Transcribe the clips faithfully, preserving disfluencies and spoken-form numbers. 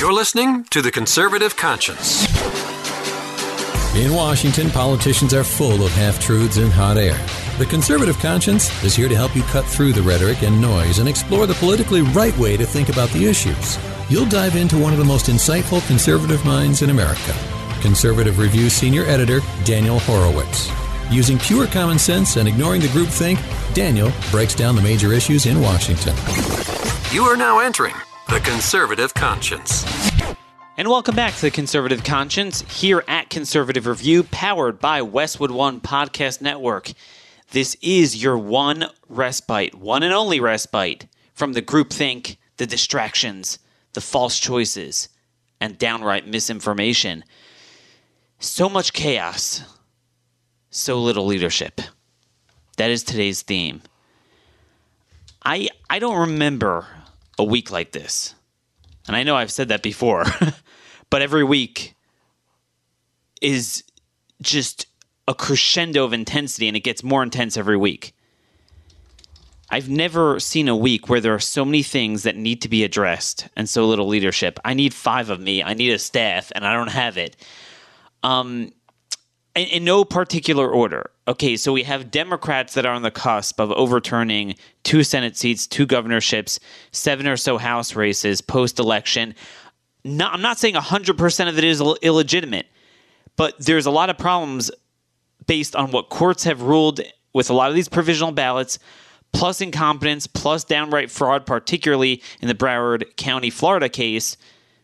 You're listening to The Conservative Conscience. In Washington, politicians are full of half-truths and hot air. The Conservative Conscience is here to help you cut through the rhetoric and noise and explore the politically right way to think about the issues. You'll dive into one of the most insightful conservative minds in America. Conservative Review Senior Editor Daniel Horowitz. Using pure common sense and ignoring the groupthink, Daniel breaks down the major issues in Washington. You are now entering The Conservative Conscience. And welcome back to The Conservative Conscience here at Conservative Review, powered by Westwood One Podcast Network. This is your one respite, one and only respite from the groupthink, the distractions, the false choices, and downright misinformation. So much chaos, so little leadership. That is today's theme. I I don't remember a week like this. And I know I've said that before, but every week is just a crescendo of intensity, and it gets more intense every week. I've never seen a week where there are so many things that need to be addressed and so little leadership. I need five of me. I need a staff, and I don't have it. Um, in, in no particular order. Okay, so we have Democrats that are on the cusp of overturning two Senate seats, two governorships, seven or so House races post-election. Not, I'm not saying one hundred percent of it is Ill- illegitimate, but there's a lot of problems based on what courts have ruled with a lot of these provisional ballots, plus incompetence, plus downright fraud, particularly in the Broward County, Florida case,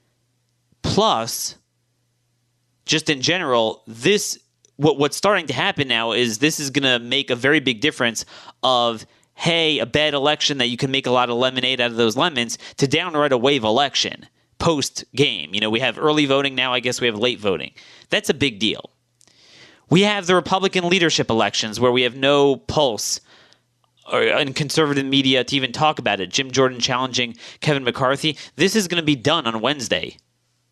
plus, just in general, this what what's starting to happen now is this is going to make a very big difference of, hey, a bad election that you can make a lot of lemonade out of those lemons, to downright a wave election post-game. You know, we have early voting now. I guess we have late voting. That's a big deal. We have the Republican leadership elections where we have no pulse or in conservative media to even talk about it. Jim Jordan challenging Kevin McCarthy. This is going to be done on Wednesday.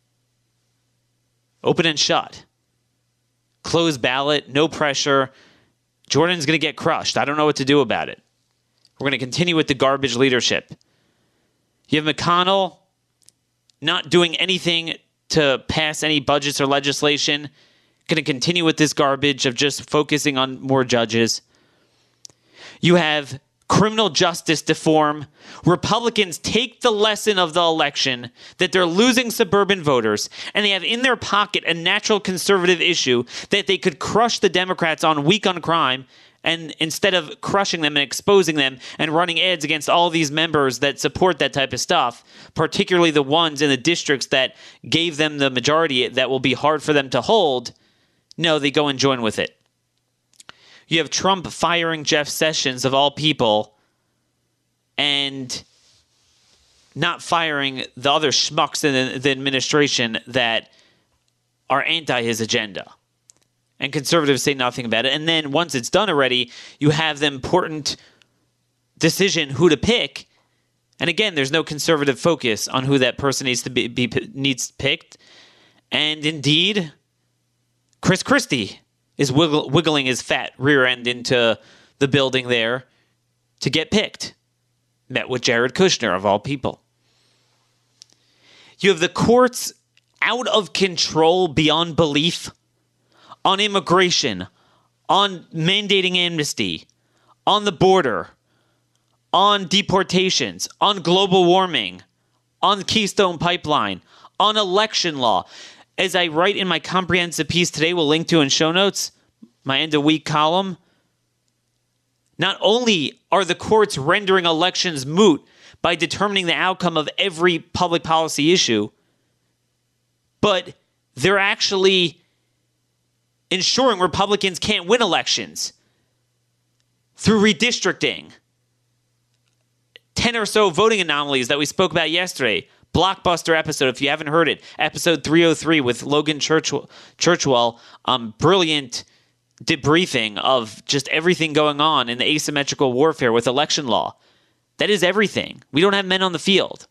Open and shut. Closed ballot, no pressure. Jordan's going to get crushed. I don't know what to do about it. We're going to continue with the garbage leadership. You have McConnell not doing anything to pass any budgets or legislation. Going to continue with this garbage of just focusing on more judges. You have criminal justice deform. Republicans take the lesson of the election that they're losing suburban voters, and they have in their pocket a natural conservative issue that they could crush the Democrats on weak on crime, and instead of crushing them and exposing them and running ads against all these members that support that type of stuff, particularly the ones in the districts that gave them the majority that will be hard for them to hold, no, they go and join with it. You have Trump firing Jeff Sessions, of all people, and not firing the other schmucks in the, the administration that are anti his agenda. And conservatives say nothing about it. And then once it's done already, you have the important decision who to pick. And again, there's no conservative focus on who that person needs to be, be needs picked. And indeed, Chris Christie is wiggle, wiggling his fat rear end into the building there to get picked. Met with Jared Kushner, of all people. You have the courts out of control beyond belief on immigration, on mandating amnesty, on the border, on deportations, on global warming, on the Keystone Pipeline, on election law. As I write in my comprehensive piece today, we'll link to in show notes, my end of week column, not only are the courts rendering elections moot by determining the outcome of every public policy issue, but they're actually ensuring Republicans can't win elections through redistricting. Ten or so voting anomalies that we spoke about yesterday. Blockbuster episode, if you haven't heard it, episode three oh three with Logan Churchwell, Churchwell um, brilliant debriefing of just everything going on in the asymmetrical warfare with election law. That is everything. We don't have men on the field.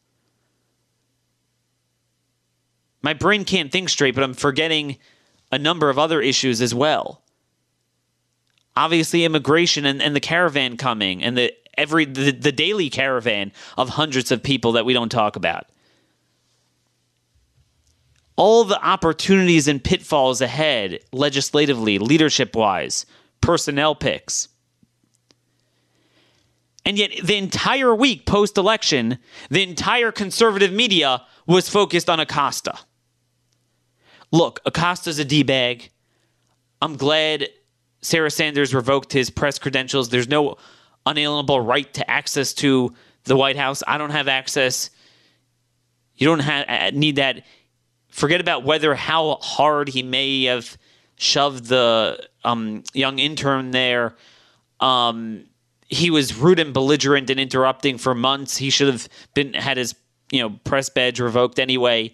My brain can't think straight, but I'm forgetting a number of other issues as well. Obviously, immigration and, and the caravan coming, and the every the, the daily caravan of hundreds of people that we don't talk about. all the opportunities and pitfalls ahead, legislatively, leadership-wise, personnel picks. And yet, the entire week post-election, the entire conservative media was focused on Acosta. Look, Acosta's a D-bag. I'm glad Sarah Sanders revoked his press credentials. There's no unalienable right to access to the White House. I don't have access. You don't have need that. Forget about whether how hard he may have shoved the um, young intern there. Um, he was rude and belligerent and interrupting for months. He should have been had his you know press badge revoked anyway.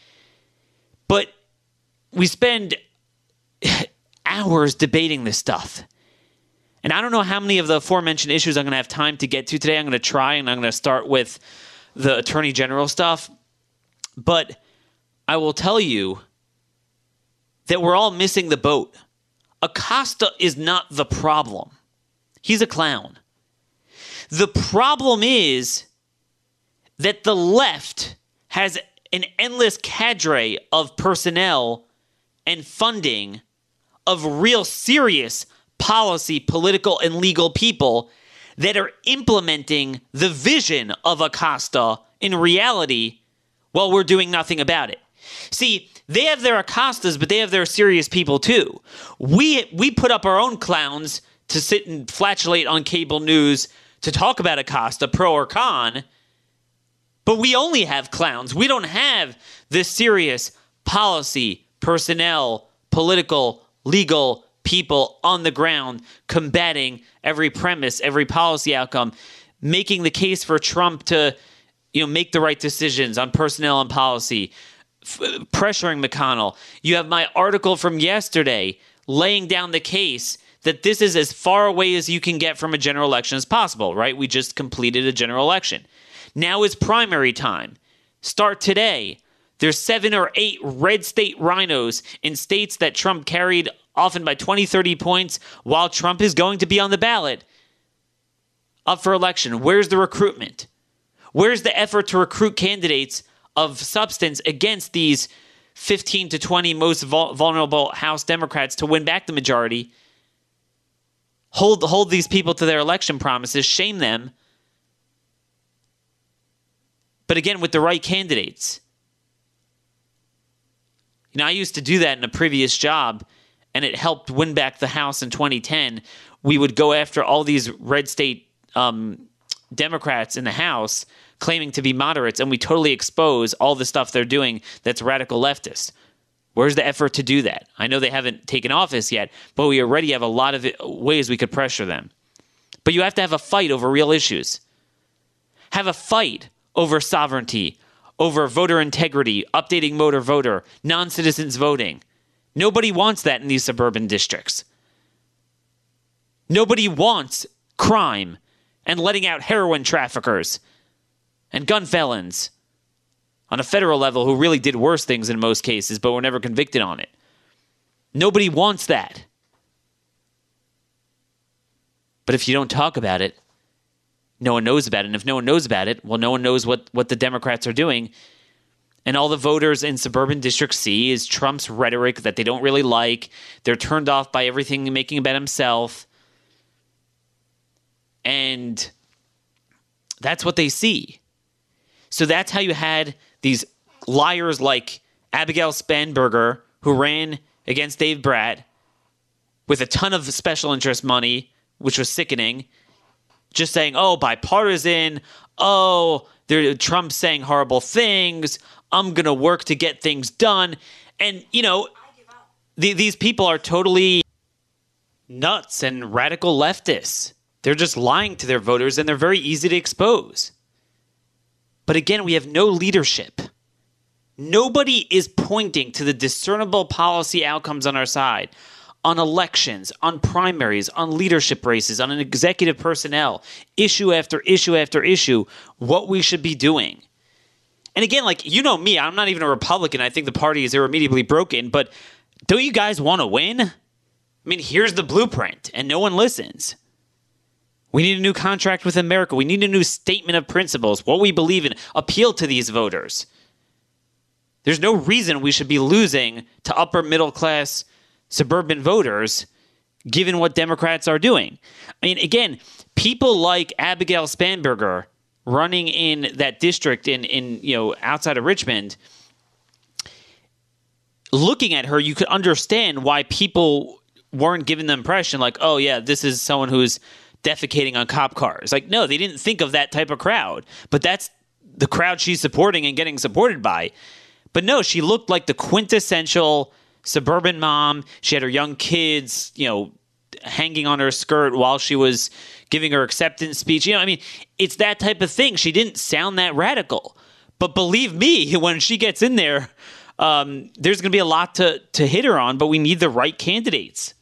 But we spend hours debating this stuff. And I don't know how many of the aforementioned issues I'm going to have time to get to today. I'm going to try, and I'm going to start with the Attorney General stuff. But I will tell you that we're all missing the boat. Acosta is not the problem. He's a clown. The problem is that the left has an endless cadre of personnel and funding of real serious policy, political, and legal people that are implementing the vision of Acosta in reality while we're doing nothing about it. See, they have their Acostas, but they have their serious people too. We we put up our own clowns to sit and flatulate on cable news to talk about Acosta, pro or con, but we only have clowns. We don't have the serious policy, personnel, political, legal people on the ground combating every premise, every policy outcome, making the case for Trump to, you know, make the right decisions on personnel and policy, f- pressuring McConnell. You have my article from yesterday laying down the case that this is as far away as you can get from a general election as possible, right? We just completed a general election. Now is primary time. Start today. There's seven or eight red state rhinos in states that Trump carried often by twenty, thirty points while Trump is going to be on the ballot up for election. Where's the recruitment? Where's the effort to recruit candidates of substance against these fifteen to twenty most vul- vulnerable House Democrats to win back the majority? Hold, hold these people to their election promises, shame them. But again, with the right candidates. You know, I used to do that in a previous job, and it helped win back the House in twenty ten. We would go after all these red state um, Democrats in the House claiming to be moderates, and we totally expose all the stuff they're doing that's radical leftist. Where's the effort to do that? I know they haven't taken office yet, but we already have a lot of ways we could pressure them. But you have to have a fight over real issues. Have a fight over sovereignty, over voter integrity, updating motor voter, non-citizens voting. Nobody wants that in these suburban districts. Nobody wants crime and letting out heroin traffickers and gun felons on a federal level who really did worse things in most cases, but were never convicted on it. Nobody wants that. But if you don't talk about it, no one knows about it. And if no one knows about it, well, no one knows what, what the Democrats are doing. And all the voters in suburban district see is Trump's rhetoric that they don't really like. They're turned off by everything making about himself. And that's what they see. So that's how you had these liars like Abigail Spanberger, who ran against Dave Brat with a ton of special interest money, which was sickening, just saying, oh, bipartisan, oh, Trump's saying horrible things, I'm going to work to get things done. And, you know, the, these people are totally nuts and radical leftists. They're just lying to their voters, and they're very easy to expose. But again, we have no leadership. Nobody is pointing to the discernible policy outcomes on our side, on elections, on primaries, on leadership races, on an executive personnel, issue after issue after issue, what we should be doing. And again, like, you know me, I'm not even a Republican. I think the party is irremediably broken, but don't you guys want to win? I mean, here's the blueprint, and no one listens. We need a new contract with America. We need a new statement of principles, what we believe in, appeal to these voters. There's no reason we should be losing to upper middle class suburban voters given what Democrats are doing. I mean, again, people like Abigail Spanberger running in that district in, in you know, outside of Richmond, looking at her, you could understand why people weren't given the impression like, oh, yeah, this is someone who's defecating on cop cars. Like, no, they didn't think of that type of crowd. But that's the crowd she's supporting and getting supported by. But no, she looked like the quintessential suburban mom. She had her young kids, you know, hanging on her skirt while she was giving her acceptance speech. You know, I mean, it's that type of thing. She didn't sound that radical. But believe me, when she gets in there, um, there's going to be a lot to, to hit her on, but we need the right candidates.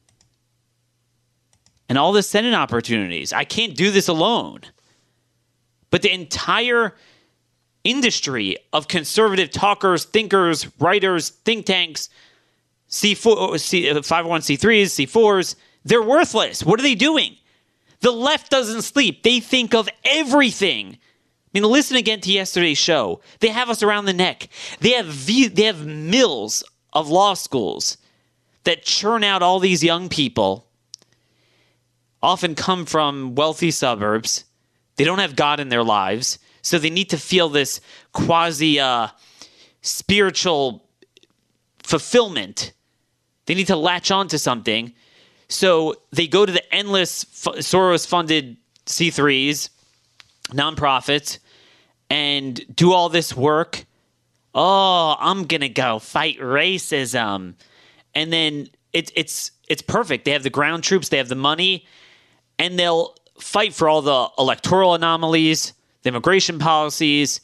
And all the Senate opportunities. I can't do this alone. But the entire industry of conservative talkers, thinkers, writers, think tanks, C four, C, five oh one c threes, C fours, they're worthless. What are they doing? The left doesn't sleep. They think of everything. I mean, listen again to yesterday's show. They have us around the neck. They have v- they have mills of law schools that churn out all these young people, often come from wealthy suburbs. They don't have God in their lives, so they need to feel this quasi uh, spiritual fulfillment. They need to latch on to something. So they go to the endless f- Soros-funded C threes, nonprofits, and do all this work. Oh, I'm going to go fight racism. And then it, it's it's perfect. They have the ground troops. They have the money. And they'll fight for all the electoral anomalies, the immigration policies.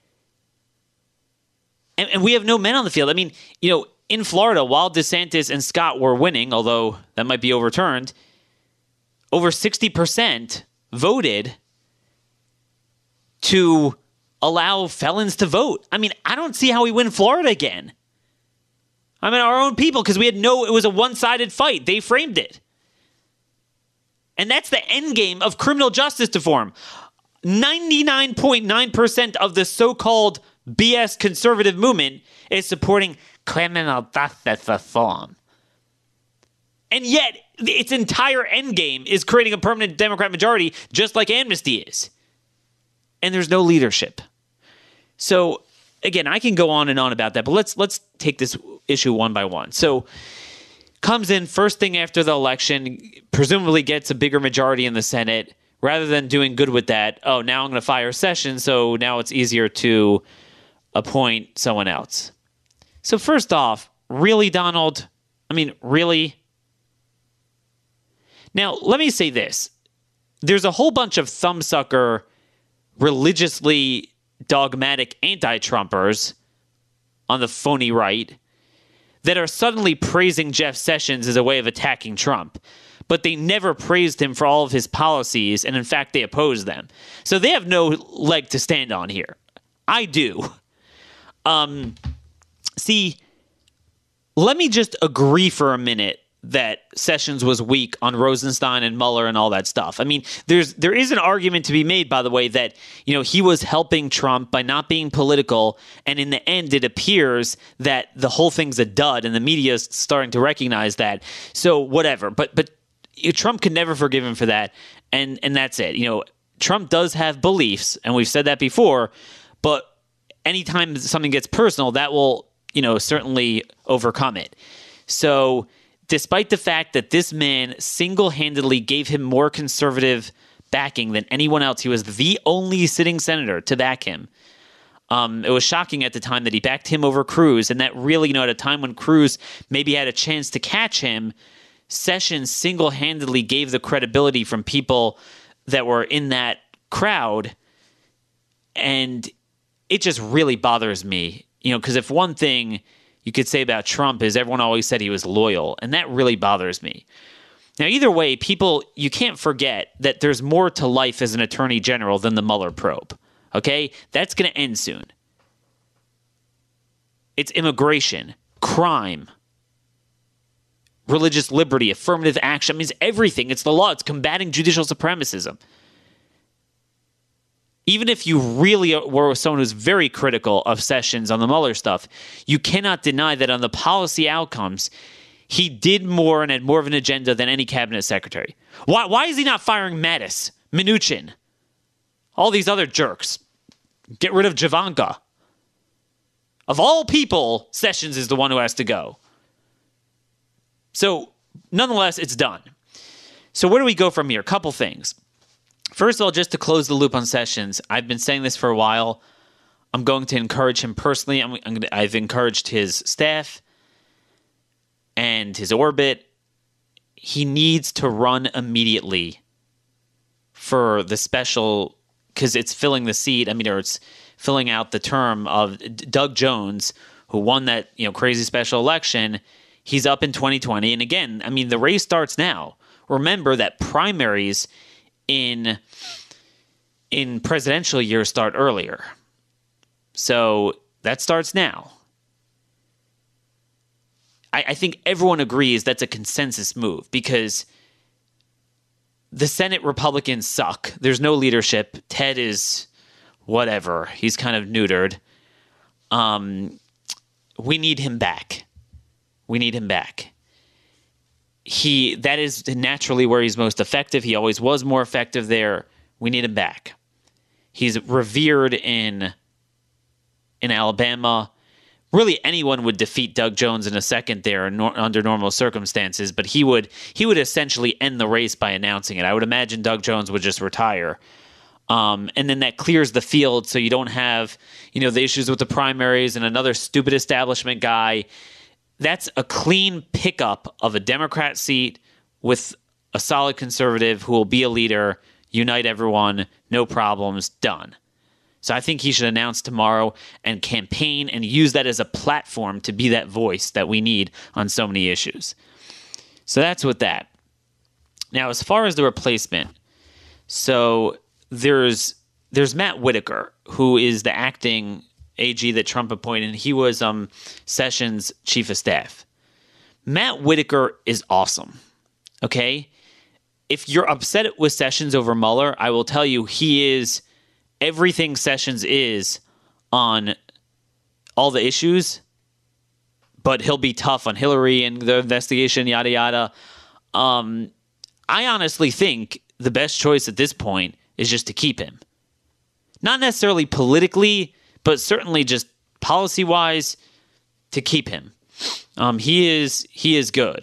And, and we have no men on the field. I mean, you know, in Florida, while DeSantis and Scott were winning, although that might be overturned, over sixty percent voted to allow felons to vote. I mean, I don't see how we win Florida again. I mean, our own people, because we had no, it was a one-sided fight. They framed it. And that's the end game of criminal justice reform. ninety-nine point nine percent of the so-called B S conservative movement is supporting criminal justice reform. And yet, its entire end game is creating a permanent Democrat majority, just like amnesty is. And there's no leadership. So, again, I can go on and on about that, but let's let's take this issue one by one. So, comes in first thing after the election, presumably gets a bigger majority in the Senate. Rather than doing good with that, oh, now I'm going to fire Sessions, so now it's easier to appoint someone else. So first off, really, Donald? I mean, really? Now, let me say this. There's a whole bunch of thumbsucker, religiously dogmatic anti-Trumpers on the phony right that are suddenly praising Jeff Sessions as a way of attacking Trump. But they never praised him for all of his policies, and in fact, they opposed them. So they have no leg to stand on here. I do. Um, see, let me just agree for a minute that Sessions was weak on Rosenstein and Mueller and all that stuff. I mean, there's there is an argument to be made, by the way, that, you know, he was helping Trump by not being political, and in the end, it appears that the whole thing's a dud, and the media is starting to recognize that. So whatever, but but Trump can never forgive him for that, and and that's it. You know, Trump does have beliefs, and we've said that before, but anytime something gets personal, that will, you know, certainly overcome it. So despite the fact that this man single-handedly gave him more conservative backing than anyone else, he was the only sitting senator to back him. Um, it was shocking at the time that he backed him over Cruz, and that really, you know, at a time when Cruz maybe had a chance to catch him, Sessions single-handedly gave the credibility from people that were in that crowd, and it just really bothers me, you know, because if one thing you could say about Trump is everyone always said he was loyal, and that really bothers me. Now, either way, people, you can't forget that there's more to life as an attorney general than the Mueller probe, okay? That's going to end soon. It's immigration, crime, religious liberty, affirmative action. I mean, it's everything. It's the law. It's combating judicial supremacism. even if you really were someone who's very critical of Sessions on the Mueller stuff, you cannot deny that on the policy outcomes, he did more and had more of an agenda than any cabinet secretary. Why, why is he not firing Mattis, Mnuchin, all these other jerks? Get rid of Javanka. Of all people, Sessions is the one who has to go. So, nonetheless, it's done. So where do we go from here? A couple things. First of all, just to close the loop on Sessions, I've been saying this for a while. I'm going to encourage him personally. I'm, I'm gonna, I've encouraged his staff and his orbit. He needs to run immediately for the special, because it's filling the seat. I mean, or it's filling out the term of Doug Jones, who won that, you know, crazy special election. He's up in twenty twenty. And again, I mean, the race starts now. Remember that primaries in in presidential years start earlier. So that starts now. I, I think everyone agrees that's a consensus move because the Senate Republicans suck. There's no leadership. Ted is whatever. He's kind of neutered. Um, we need him back. We need him back. He that is naturally where he's most effective. He always was more effective there. We need him back. He's revered in in Alabama. Really, anyone would defeat Doug Jones in a second there no, under normal circumstances, but he would he would essentially end the race by announcing it. I would imagine Doug Jones would just retire. Um, and then that clears the field so you don't have, you know, the issues with the primaries and another stupid establishment guy. That's a clean pickup of a Democrat seat with a solid conservative who will be a leader, unite everyone, no problems, done. So I think he should announce tomorrow and campaign and use that as a platform to be that voice that we need on so many issues. So that's with that. Now, as far as the replacement, so there's there's Matt Whitaker, who is the acting A G that Trump appointed. He was um, Sessions' chief of staff. Matt Whitaker is awesome, okay? If you're upset with Sessions over Mueller, I will tell you he is everything Sessions is on all the issues, but he'll be tough on Hillary and the investigation, yada, yada. Um, I honestly think the best choice at this point is just to keep him. Not necessarily politically, but certainly just policy-wise, to keep him. Um, he is he is good.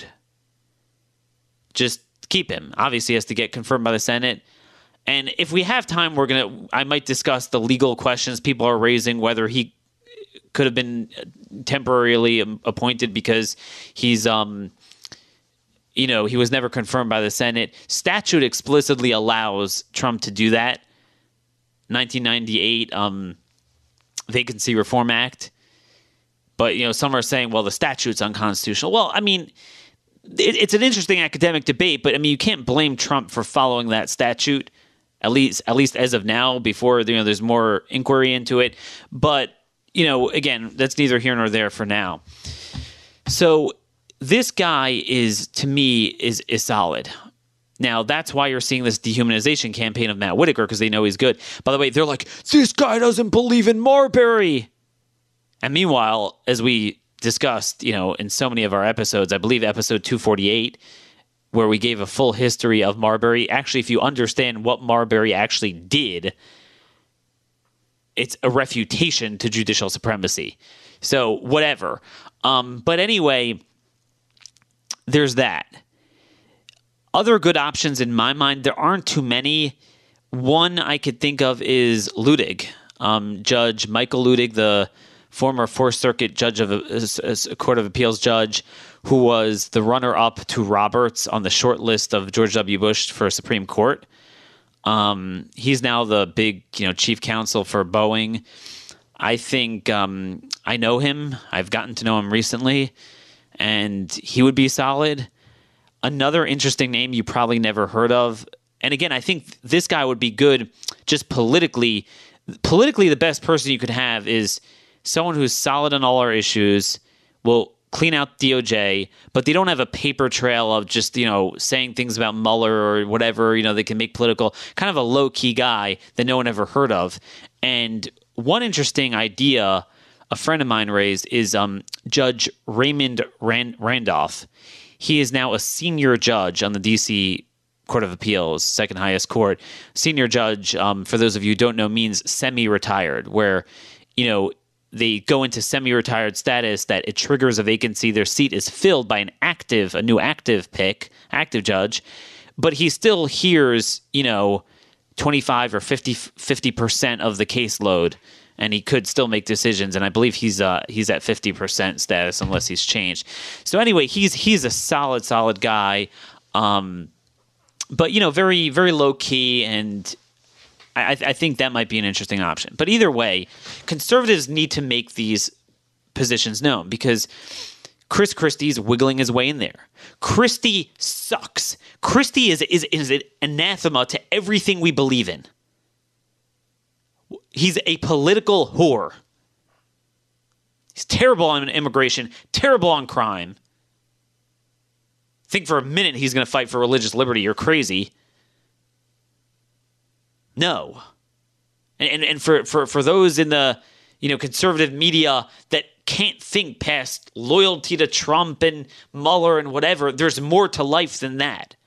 Just keep him. Obviously, he has to get confirmed by the Senate. And if we have time, we're gonna. I might discuss the legal questions people are raising, whether he could have been temporarily appointed because he's, um, you know, he was never confirmed by the Senate. Statute explicitly allows Trump to do that. nineteen ninety-eight um, Vacancy Reform Act. But, you know, some are saying, well, the statute's unconstitutional. Well, I mean, it, it's an interesting academic debate, but, I mean, you can't blame Trump for following that statute, at least at least as of now, before, you know, there's more inquiry into it. But, you know, again, that's neither here nor there for now. So this guy is, to me, is is solid. Now, that's why you're seeing this dehumanization campaign of Matt Whitaker, because they know he's good. By the way, they're like, this guy doesn't believe in Marbury. And meanwhile, as we discussed, you know, in so many of our episodes, I believe episode two forty-eight, where we gave a full history of Marbury. Actually, if you understand what Marbury actually did, it's a refutation to judicial supremacy. So, whatever. Um, but anyway, there's that. Other good options in my mind, there aren't too many. One I could think of is Luttig. Um, Judge Michael Luttig, the former Fourth Circuit judge of a, a Court of Appeals judge, who was the runner-up to Roberts on the short list of George W. Bush for Supreme Court. Um, he's now the big, you know, chief counsel for Boeing. I think um, I know him. I've gotten to know him recently, and he would be solid. Another interesting name you probably never heard of, and again, I think this guy would be good just politically. Politically, the best person you could have is someone who's solid on all our issues, will clean out D O J, but they don't have a paper trail of just, you know, saying things about Mueller or whatever, you know, they can make political, kind of a low-key guy that no one ever heard of. And one interesting idea a friend of mine raised is um, Judge Raymond Rand- Randolph. He is now a senior judge on the D C Court of Appeals, second highest court. Senior judge, um, for those of you who don't know, means semi-retired, where, you know, they go into semi-retired status that it triggers a vacancy. Their seat is filled by an active, a new active pick, active judge, but he still hears, you know, twenty-five or fifty percent of the caseload, and he could still make decisions. And I believe he's uh, he's at fifty percent status unless he's changed. So anyway, he's he's a solid, solid guy, um, but, you know, very, very low key, and I, I think that might be an interesting option. But either way, conservatives need to make these positions known because Chris Christie's wiggling his way in there. Christie sucks. Christie is, is, is an anathema to everything we believe in. He's a political whore. He's terrible on immigration, terrible on crime. Think for a minute he's going to fight for religious liberty. You're crazy. No. And, and and for, for, for those in the, you know, conservative media that can't think past loyalty to Trump and Mueller and whatever, there's more to life than that.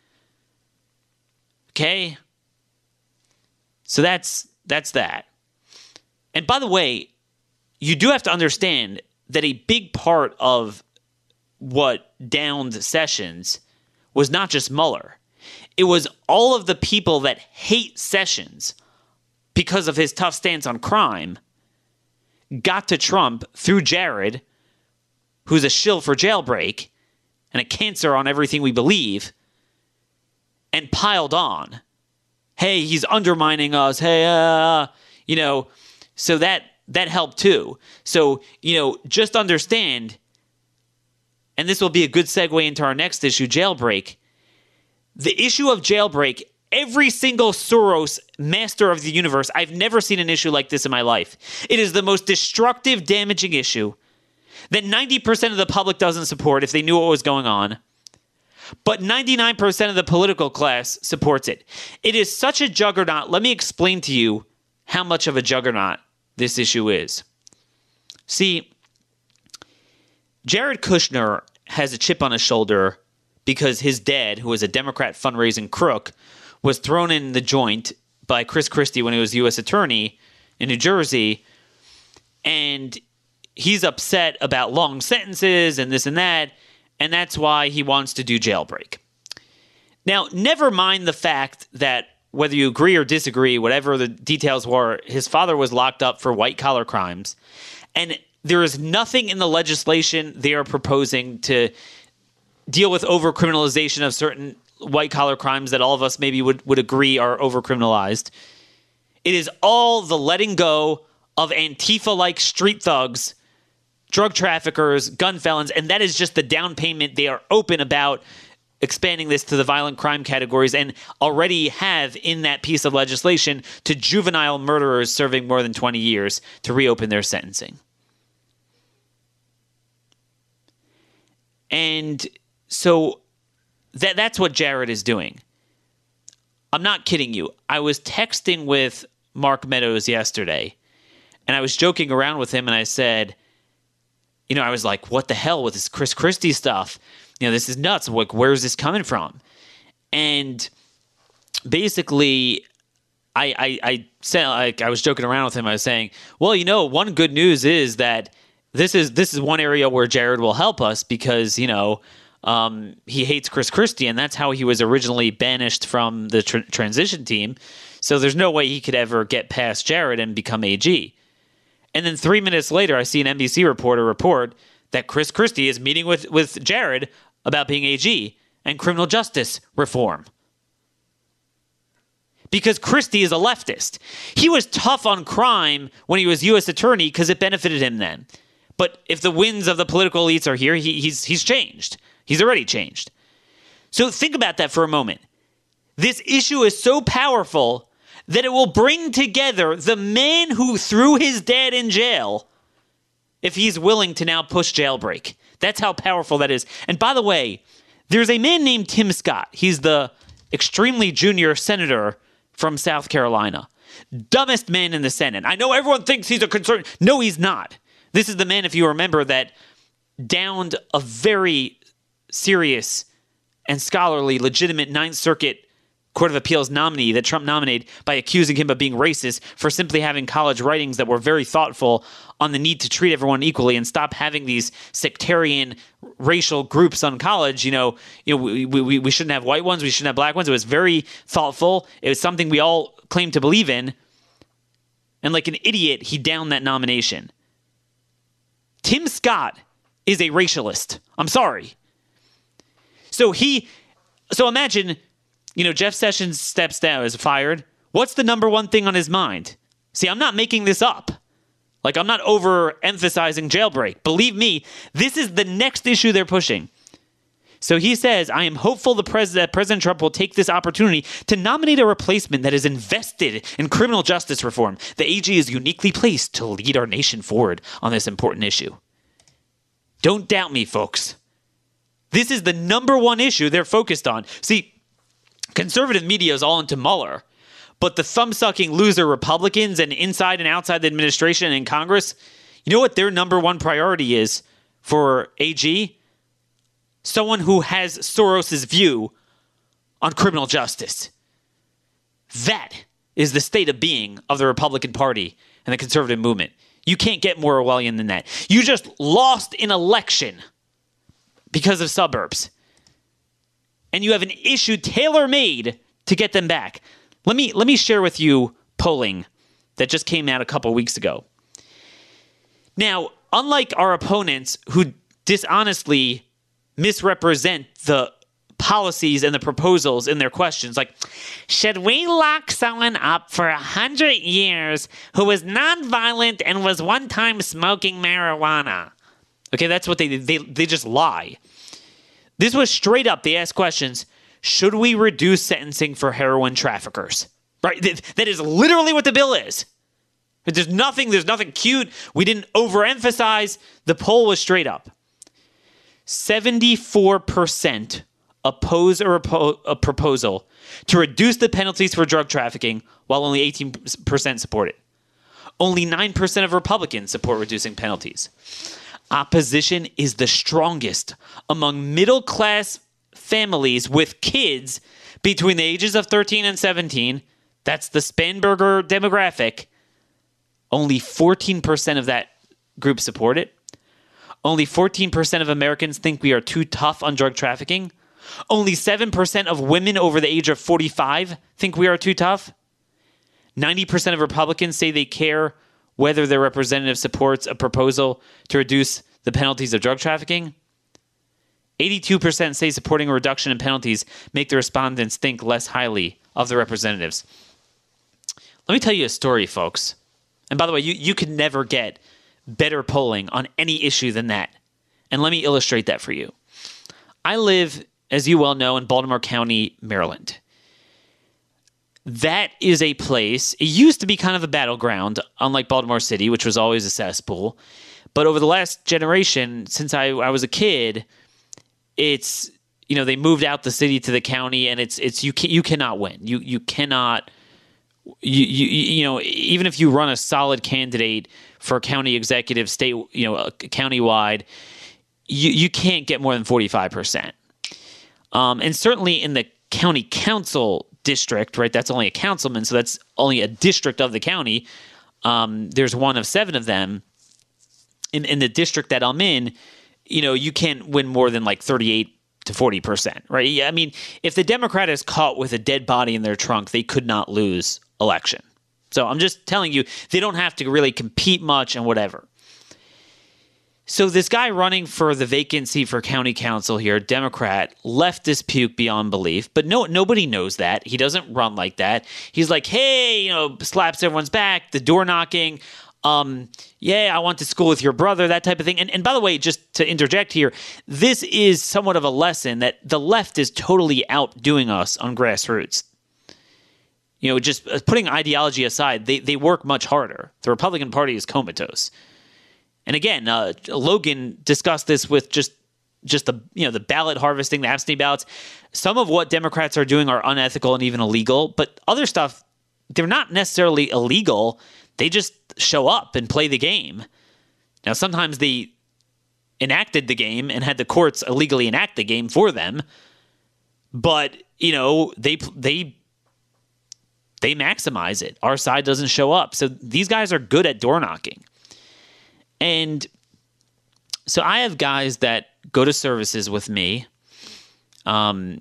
Okay? So that's that's that. And by the way, you do have to understand that a big part of what downed Sessions was not just Mueller. It was all of the people that hate Sessions because of his tough stance on crime got to Trump through Jared, who's a shill for jailbreak and a cancer on everything we believe, and piled on. Hey, he's undermining us. Hey, uh, you know, so that that helped too. So, you know, just understand, and this will be a good segue into our next issue, jailbreak. The issue of jailbreak, every single Soros master of the universe, I've never seen an issue like this in my life. It is the most destructive, damaging issue that ninety percent of the public doesn't support if they knew what was going on. But ninety-nine percent of the political class supports it. It is such a juggernaut. Let me explain to you how much of a juggernaut this issue is. See, Jared Kushner has a chip on his shoulder because his dad, who was a Democrat fundraising crook, was thrown in the joint by Chris Christie when he was U S attorney in New Jersey, and he's upset about long sentences and this and that, and that's why he wants to do jailbreak. Now, never mind the fact that whether you agree or disagree, whatever the details were, his father was locked up for white-collar crimes, and there is nothing in the legislation they are proposing to deal with over-criminalization of certain white-collar crimes that all of us maybe would, would agree are over-criminalized. It is all the letting go of Antifa-like street thugs, drug traffickers, gun felons, and that is just the down payment. They are open about expanding this to the violent crime categories and already have in that piece of legislation to juvenile murderers serving more than twenty years to reopen their sentencing. And so that that's what Jared is doing. I'm not kidding you. I was texting with Mark Meadows yesterday, and I was joking around with him, and I said, you know, I was like, what the hell with this Chris Christie stuff? You know, this is nuts. Like, where's this coming from? And basically, I, I, I said, like, I was joking around with him. I was saying, well, you know, one good news is that this is this is one area where Jared will help us because, you know, um, he hates Chris Christie, and that's how he was originally banished from the tr- transition team. So there's no way he could ever get past Jared and become A G. And then three minutes later, I see an N B C reporter report that Chris Christie is meeting with, with Jared about being A G and criminal justice reform. Because Christie is a leftist. He was tough on crime when he was U S attorney because it benefited him then. But if the winds of the political elites are here, he, he's he's changed. He's already changed. So think about that for a moment. This issue is so powerful that it will bring together the man who threw his dad in jail if he's willing to now push jailbreak. That's how powerful that is. And by the way, there's a man named Tim Scott. He's the extremely junior senator from South Carolina. Dumbest man in the Senate. I know everyone thinks he's a conservative. No, he's not. This is the man, if you remember, that downed a very serious and scholarly, legitimate Ninth Circuit Court of Appeals nominee that Trump nominated by accusing him of being racist for simply having college writings that were very thoughtful on the need to treat everyone equally and stop having these sectarian racial groups on college. You know, you know, we, we, we shouldn't have white ones. We shouldn't have black ones. It was very thoughtful. It was something we all claim to believe in. And like an idiot, he downed that nomination. Tim Scott is a racialist. I'm sorry. So he, so imagine, you know, Jeff Sessions steps down, is fired. What's the number one thing on his mind? See, I'm not making this up. Like, I'm not overemphasizing jailbreak. Believe me, this is the next issue they're pushing. So he says, I am hopeful the president, President Trump will take this opportunity to nominate a replacement that is invested in criminal justice reform. The A G is uniquely placed to lead our nation forward on this important issue. Don't doubt me, folks. This is the number one issue they're focused on. See, conservative media is all into Mueller, but the thumb-sucking loser Republicans and inside and outside the administration and Congress, you know what their number one priority is for A G? Someone who has Soros's view on criminal justice. That is the state of being of the Republican Party and the conservative movement. You can't get more Orwellian than that. You just lost an election because of suburbs. And you have an issue tailor-made to get them back. Let me let me share with you polling that just came out a couple weeks ago. Now, unlike our opponents who dishonestly misrepresent the policies and the proposals in their questions, like, should we lock someone up for a hundred years who was nonviolent and was one time smoking marijuana? Okay, that's what they they they just lie. This was straight up. They asked questions. Should we reduce sentencing for heroin traffickers? Right. That is literally what the bill is. There's nothing. There's nothing cute. We didn't overemphasize. The poll was straight up. seventy-four percent oppose a, repo- a proposal to reduce the penalties for drug trafficking, while only eighteen percent support it. Only nine percent of Republicans support reducing penalties. Opposition is the strongest among middle-class families with kids between the ages of thirteen and seventeen. That's the Spanberger demographic. Only fourteen percent of that group support it. Only fourteen percent of Americans think we are too tough on drug trafficking. Only seven percent of women over the age of forty-five think we are too tough. ninety percent of Republicans say they care whether their representative supports a proposal to reduce the penalties of drug trafficking. eighty-two percent say supporting a reduction in penalties make the respondents think less highly of the representatives. Let me tell you a story, folks. And by the way, you, you could never get better polling on any issue than that. And let me illustrate that for you. I live, as you well know, in Baltimore County, Maryland. That is a place, it used to be kind of a battleground, unlike Baltimore City, which was always a cesspool. But over the last generation, since I, I was a kid, it's, you know, they moved out the city to the county, and it's, it's, you can, you cannot win. You, you cannot, you, you, you know, even if you run a solid candidate for county executive, state, you know, countywide, you, you can't get more than forty-five percent. Um, and certainly in the county council district, right? That's only a councilman, so that's only a district of the county. Um, there's one of seven of them. In, in the district that I'm in, you know, you can't win more than like thirty-eight to forty percent, right? Yeah, I mean, if the Democrat is caught with a dead body in their trunk, they could not lose election. So I'm just telling you, they don't have to really compete much and whatever. So this guy running for the vacancy for county council here, Democrat, leftist puke beyond belief, but no, nobody knows that. He doesn't run like that. He's like, hey, you know, slaps everyone's back, the door knocking. Um, yeah, I went to school with your brother, that type of thing. And, and by the way, just to interject here, this is somewhat of a lesson that the left is totally outdoing us on grassroots. You know, just putting ideology aside, they, they work much harder. The Republican Party is comatose. And again, uh, Logan discussed this with just just the you know the ballot harvesting, the absentee ballots. Some of what Democrats are doing are unethical and even illegal, but other stuff, they're not necessarily illegal. They just show up and play the game. Now, sometimes they enacted the game and had the courts illegally enact the game for them, but you know they they they maximize it. Our side doesn't show up, so these guys are good at door knocking. And so I have guys that go to services with me, um,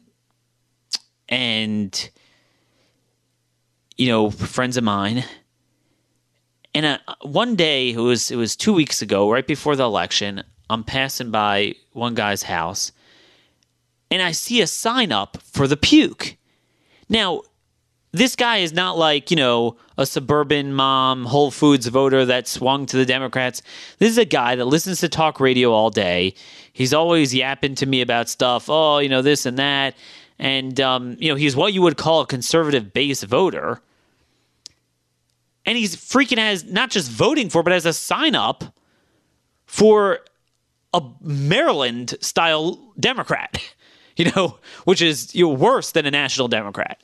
and you know, friends of mine. And uh, one day, it was it was two weeks ago, right before the election, I'm passing by one guy's house, and I see a sign up for the puke. Now, this guy is not like, you know, a suburban mom, Whole Foods voter that swung to the Democrats. This is a guy that listens to talk radio all day. He's always yapping to me about stuff. Oh, you know, this and that. And, um, you know, he's what you would call a conservative base voter. And he's freaking as not just voting for, but as a sign up for a Maryland-style Democrat, you know, which is you know, worse than a national Democrat.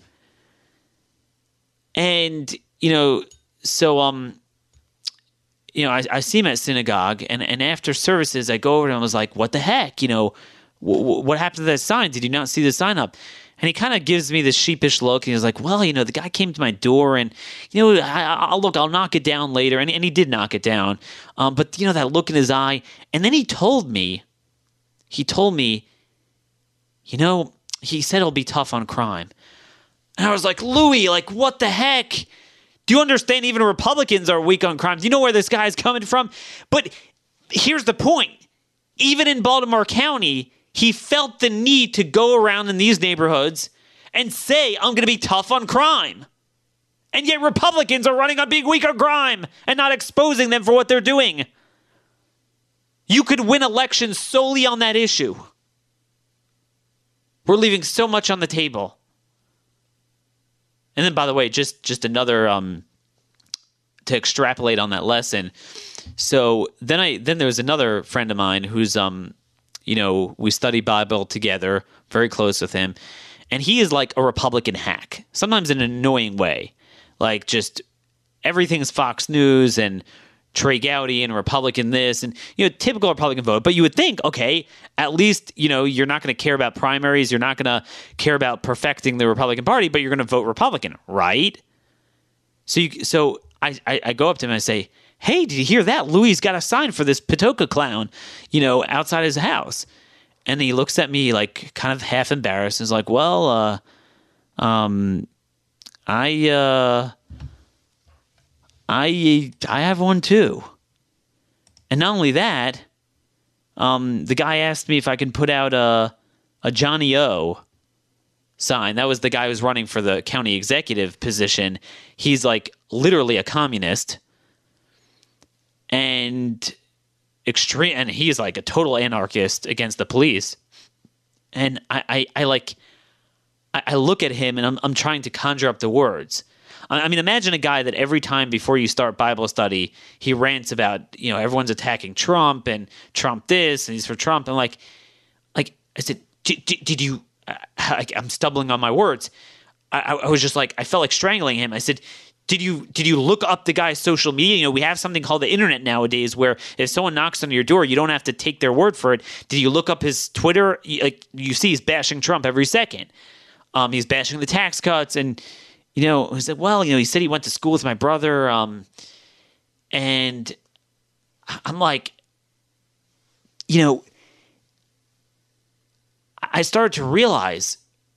And, you know, so, um, you know, I, I see him at synagogue, and, and after services, I go over to him and was like, what the heck? You know, w- what happened to that sign? Did you not see the sign up? And he kind of gives me this sheepish look, and he was like, well, you know, the guy came to my door, and, you know, I, I'll look, I'll knock it down later. And, and he did knock it down. Um, but, you know, that look in his eye. And then he told me, he told me, you know, he said it'll be tough on crime. And I was like, Louis, like, what the heck? Do you understand even Republicans are weak on crime? Do you know where this guy's coming from? But here's the point. Even in Baltimore County, he felt the need to go around in these neighborhoods and say, I'm going to be tough on crime. And yet Republicans are running on being weak on crime and not exposing them for what they're doing. You could win elections solely on that issue. We're leaving so much on the table. And then, by the way, just, just another, um, to extrapolate on that lesson. So then I, then there was another friend of mine who's, um, you know, we study Bible together, very close with him. And he is like a Republican hack, sometimes in an annoying way. Like just everything's Fox News and Trey Gowdy and Republican this and, you know, typical Republican vote. But you would think, okay, at least, you know, you're not going to care about primaries. You're not going to care about perfecting the Republican Party, but you're going to vote Republican, right? So you, so I, I, I go up to him and I say, hey, did you hear that? Louis got a sign for this Patoka clown, you know, outside his house. And he looks at me like kind of half embarrassed and is like, well, uh, um, I, uh, I, I have one too. And not only that, um, the guy asked me if I can put out a, a Johnny O sign. That was the guy who was running for the county executive position. He's like literally a communist. And extreme, and he's like a total anarchist against the police. And I, I, I like, I, I look at him and I'm, I'm trying to conjure up the words. I, I mean, imagine a guy that every time before you start Bible study, he rants about, you know, everyone's attacking Trump and Trump this and he's for Trump. And like, like I said, did, did, did you? I, I'm stumbling on my words. I, I was just like, I felt like strangling him. I said, Did you did you look up the guy's social media? You know, we have something called the internet nowadays where if someone knocks on your door, you don't have to take their word for it. Did you look up his Twitter? Like you see he's bashing Trump every second. Um, he's bashing the tax cuts. And, you know, he said, well, you know, he said he went to school with my brother. Um, and I'm like, you know, I started to realize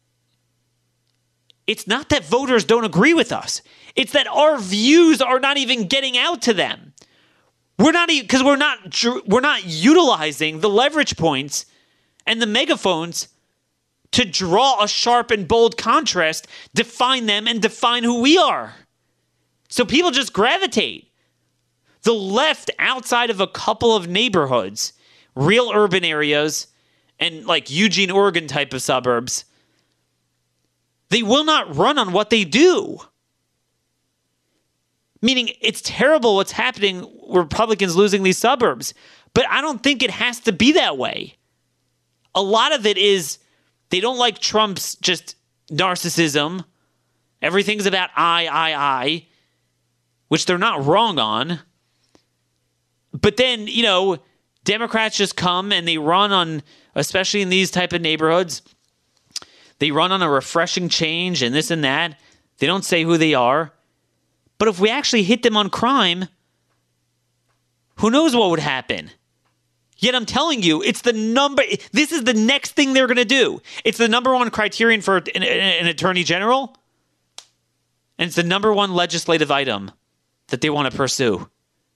it's not that voters don't agree with us. It's that our views are not even getting out to them. We're not even because we're not we're not utilizing the leverage points and the megaphones to draw a sharp and bold contrast, define them, and define who we are. So people just gravitate. The left, outside of a couple of neighborhoods, real urban areas, and like Eugene, Oregon type of suburbs, they will not run on what they do. Meaning it's terrible what's happening, Republicans losing these suburbs. But I don't think it has to be that way. A lot of it is they don't like Trump's just narcissism. Everything's about I, I, I, which they're not wrong on. But then, you know, Democrats just come and they run on, especially in these type of neighborhoods, they run on a refreshing change and this and that. They don't say who they are. But if we actually hit them on crime, who knows what would happen? Yet I'm telling you, it's the number, this is the next thing they're going to do. It's the number one criterion for an, an attorney general. And it's the number one legislative item that they want to pursue.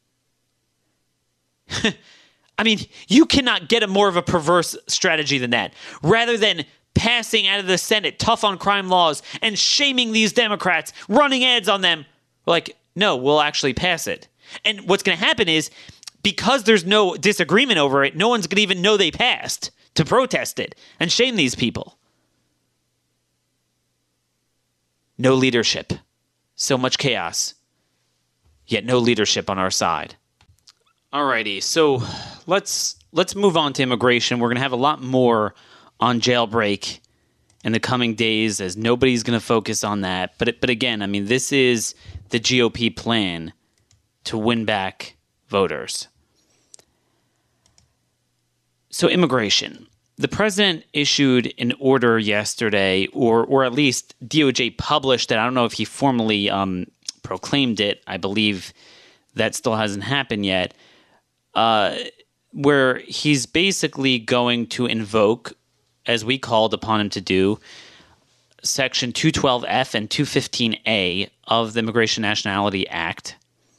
I mean, you cannot get a more of a perverse strategy than that. Rather than passing out of the Senate tough on crime laws and shaming these Democrats, running ads on them, like, no, we'll actually pass it. And what's going to happen is, because there's no disagreement over it, no one's going to even know they passed to protest it and shame these people. No leadership. So much chaos. Yet no leadership on our side. Alrighty, so let's let's move on to immigration. We're going to have a lot more on jailbreak in the coming days, as nobody's going to focus on that. But it, but again, I mean, this is the G O P plan to win back voters. So immigration. The president issued an order yesterday, or or at least D O J published it. I don't know if he formally um, proclaimed it. I believe that still hasn't happened yet. Uh, where he's basically going to invoke, as we called upon him to do, Section two twelve F and two fifteen A of the Immigration Nationality Act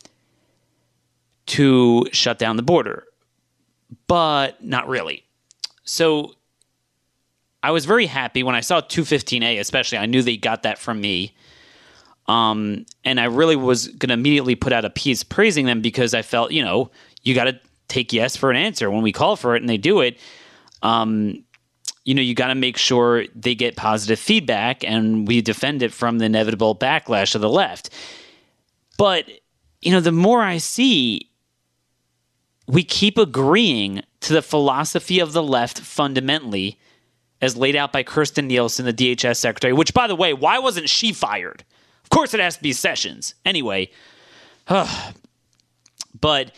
to shut down the border. But not really. So I was very happy when I saw two fifteen A, especially. I knew they got that from me. Um, and I really was going to immediately put out a piece praising them, because I felt, you know, you got to take yes for an answer. When we call for it and they do it, um, you know, you got to make sure they get positive feedback, and we defend it from the inevitable backlash of the left. But, you know, the more I see, we keep agreeing to the philosophy of the left fundamentally, as laid out by Kirstjen Nielsen, the D H S secretary, which, by the way, why wasn't she fired? Of course it has to be Sessions. Anyway, uh, but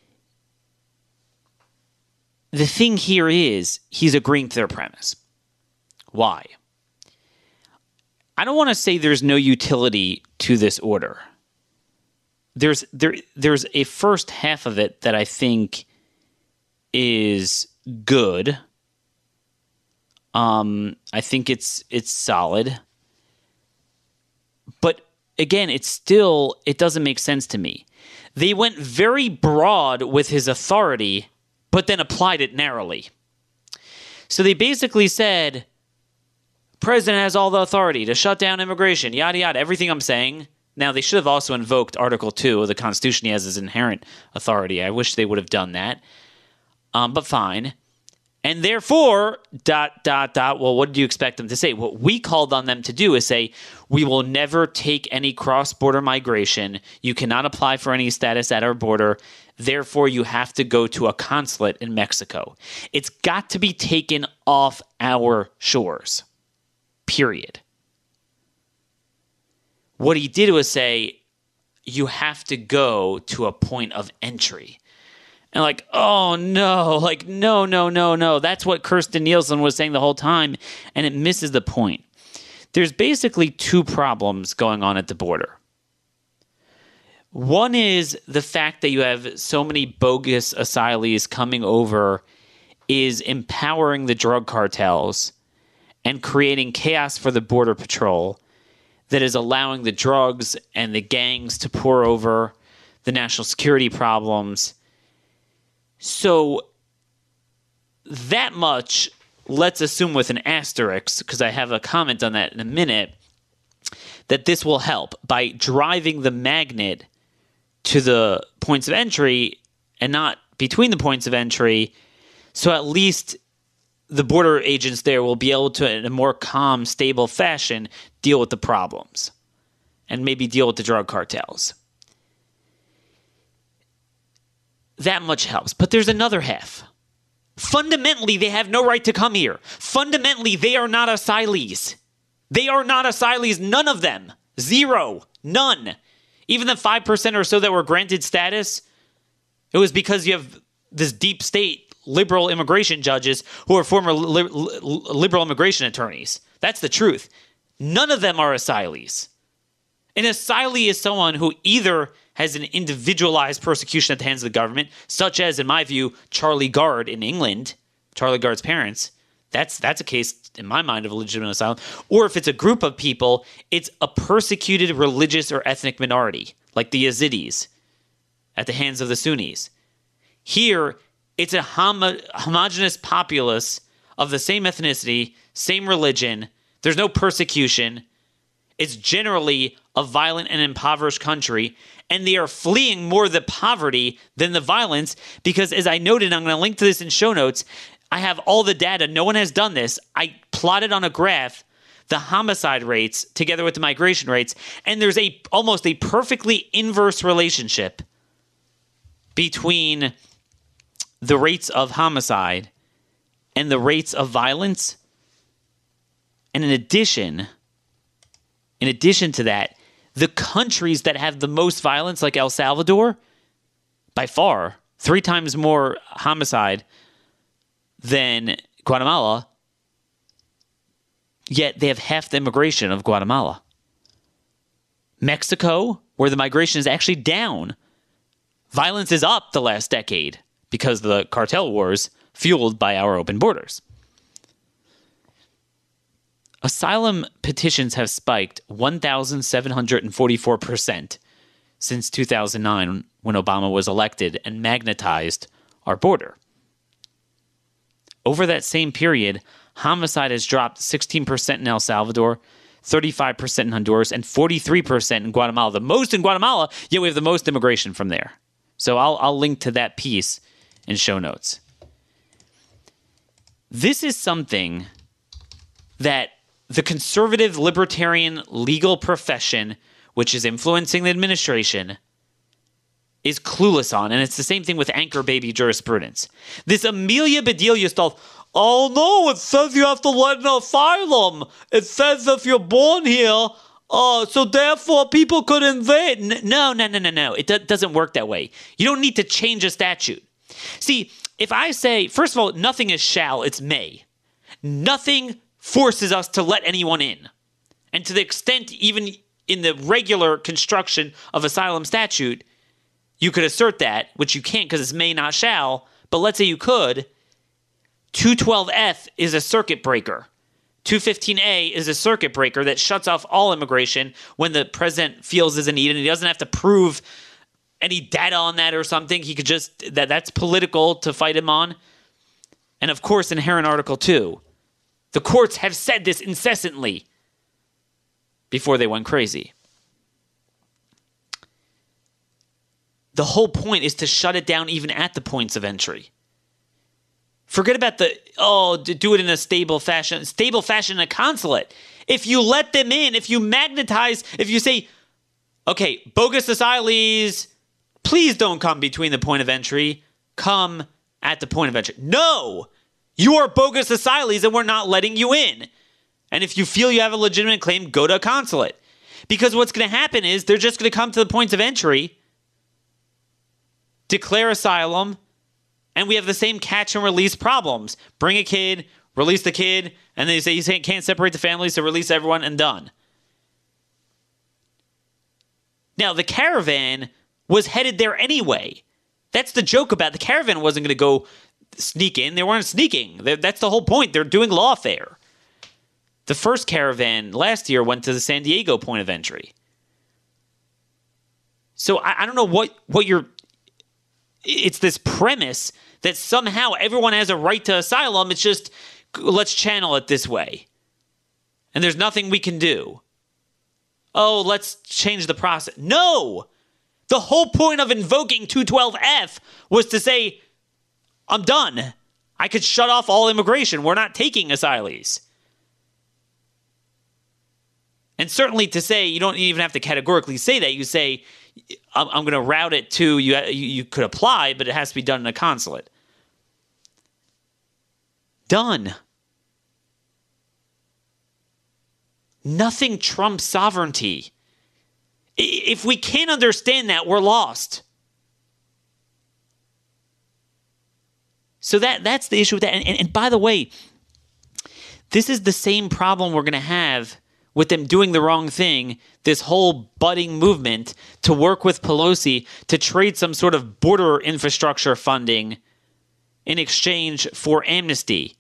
the thing here is he's agreeing to their premise. Why? I don't want to say there's no utility to this order. There's there there's a first half of it that I think is good. Um, I think it's it's solid. But again, it's still, it doesn't make sense to me. They went very broad with his authority, but then applied it narrowly. So they basically said, President has all the authority to shut down immigration, yada, yada, everything I'm saying. Now, they should have also invoked Article two of the Constitution. He has his inherent authority. I wish they would have done that. Um, but fine. And therefore, dot, dot, dot, well, what did you expect them to say? What we called on them to do is say, we will never take any cross-border migration. You cannot apply for any status at our border. Therefore, you have to go to a consulate in Mexico. It's got to be taken off our shores. Period. What he did was say, you have to go to a point of entry. And like, oh no, like, no, no, no, no. That's what Kirstjen Nielsen was saying the whole time, and it misses the point. There's basically two problems going on at the border. One is the fact that you have so many bogus asylees coming over is empowering the drug cartels and creating chaos for the Border Patrol that is allowing the drugs and the gangs to pour over, the national security problems. So that much, let's assume with an asterisk, because I have a comment on that in a minute, that this will help by driving the magnet to the points of entry and not between the points of entry. So at least the border agents there will be able to, in a more calm, stable fashion, deal with the problems and maybe deal with the drug cartels. that much helps. But there's another half. Fundamentally, they have no right to come here. Fundamentally, they are not asylees. They are not asylees, none of them. Zero. None. Even the five percent or so that were granted status, it was because you have this deep state liberal immigration judges who are former li- li- liberal immigration attorneys. That's the truth. None of them are asylees. An asylee is someone who either has an individualized persecution at the hands of the government, such as, in my view, Charlie Gard in England, Charlie Gard's parents. That's that's a case, in my mind, of a legitimate asylum. Or if it's a group of people, it's a persecuted religious or ethnic minority, like the Yazidis, at the hands of the Sunnis. Here, it's a homo- homogenous populace of the same ethnicity, same religion. There's no persecution. It's generally a violent and impoverished country, and they are fleeing more the poverty than the violence because, as I noted, I'm going to link to this in show notes, I have all the data. No one has done this. I plotted on a graph the homicide rates together with the migration rates, and there's a almost a perfectly inverse relationship between the rates of homicide and the rates of violence. And in addition, in addition to that, the countries that have the most violence, like El Salvador, by far, three times more homicide than Guatemala, yet they have half the immigration of Guatemala. Mexico, where the migration is actually down, violence is up the last decade because of the cartel wars fueled by our open borders. Asylum petitions have spiked one thousand seven hundred forty-four percent since two thousand nine when Obama was elected and magnetized our border. Over that same period, homicide has dropped sixteen percent in El Salvador, thirty-five percent in Honduras, and forty-three percent in Guatemala. The most in Guatemala, yet we have the most immigration from there. So I'll, I'll link to that piece in show notes. This is something that the conservative libertarian legal profession, which is influencing the administration, is clueless on. And it's the same thing with anchor baby jurisprudence. This Amelia Bedelia stuff, oh no, it says you have to let an asylum. It says if you're born here, uh, so therefore people could invade. No, no, no, no, no. It do- doesn't work that way. You don't need to change a statute. See, if I say, first of all, nothing is shall, it's may. Nothing forces us to let anyone in. And to the extent, even in the regular construction of asylum statute, you could assert that, which you can't because it's may not shall, but let's say you could, two twelve F is a circuit breaker. two fifteen A is a circuit breaker that shuts off all immigration when the president feels there's a need, and he doesn't have to prove any data on that or something. He could just, that that's political to fight him on. And of course, inherent Article two. The courts have said this incessantly before they went crazy. The whole point is to shut it down even at the points of entry. Forget about the, oh, do it in a stable fashion. Stable fashion in a consulate. If you let them in, if you magnetize, if you say, okay, bogus asylees, please don't come between the point of entry. Come at the point of entry. No! You are bogus asylees and we're not letting you in. And if you feel you have a legitimate claim, go to a consulate. Because what's going to happen is they're just going to come to the points of entry, declare asylum, and we have the same catch and release problems. Bring a kid, release the kid, and they say you can't separate the families, so release everyone and done. Now, the caravan was headed there anyway. That's the joke about it. The caravan wasn't going to go sneak in. They weren't sneaking. That's the whole point. They're doing lawfare. The first caravan last year went to the San Diego point of entry. So I, I don't know what, what you're... It's this premise that somehow everyone has a right to asylum. It's just, let's channel it this way. And there's nothing we can do. Oh, let's change the process. No! The whole point of invoking two twelve F was to say, I'm done. I could shut off all immigration. We're not taking asylees. And certainly to say, you don't even have to categorically say that. You say, I'm, I'm going to route it to you. You could apply, but it has to be done in a consulate. Done. Nothing trumps sovereignty. If we can't understand that, we're lost. So that that's the issue with that. And, and, and by the way, this is the same problem we're going to have with them doing the wrong thing, this whole budding movement to work with Pelosi to trade some sort of border infrastructure funding in exchange for amnesty.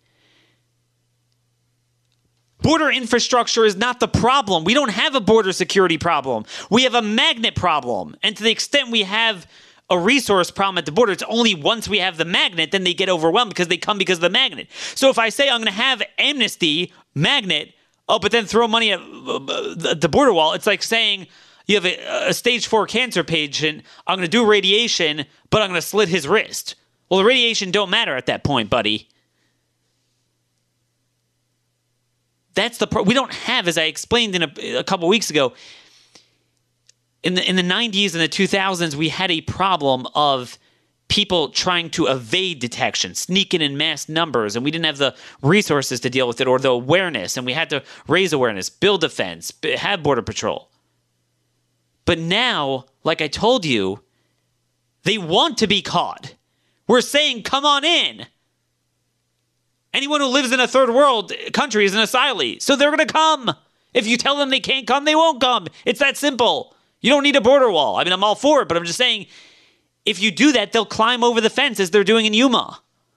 Border infrastructure is not the problem. We don't have a border security problem. We have a magnet problem. And to the extent we have a resource problem at the border, it's only once we have the magnet, then they get overwhelmed because they come because of the magnet. So if I say I'm going to have amnesty, magnet, oh, but then throw money at the border wall, it's like saying you have a, a stage four cancer patient, I'm going to do radiation, but I'm going to slit his wrist. Well, the radiation don't matter at that point, buddy. That's the pro- we don't have, as I explained in a, a couple weeks ago, in the in the nineties and the two thousands, we had a problem of people trying to evade detection, sneak in in mass numbers, and we didn't have the resources to deal with it or the awareness, and we had to raise awareness, build a fence, have Border Patrol. But now, like I told you, they want to be caught. We're saying, come on in. Anyone who lives in a third world country is an asylee, so they're going to come. If you tell them they can't come, they won't come. It's that simple. You don't need a border wall. I mean, I'm all for it, but I'm just saying, if you do that, they'll climb over the fence as they're doing in Yuma.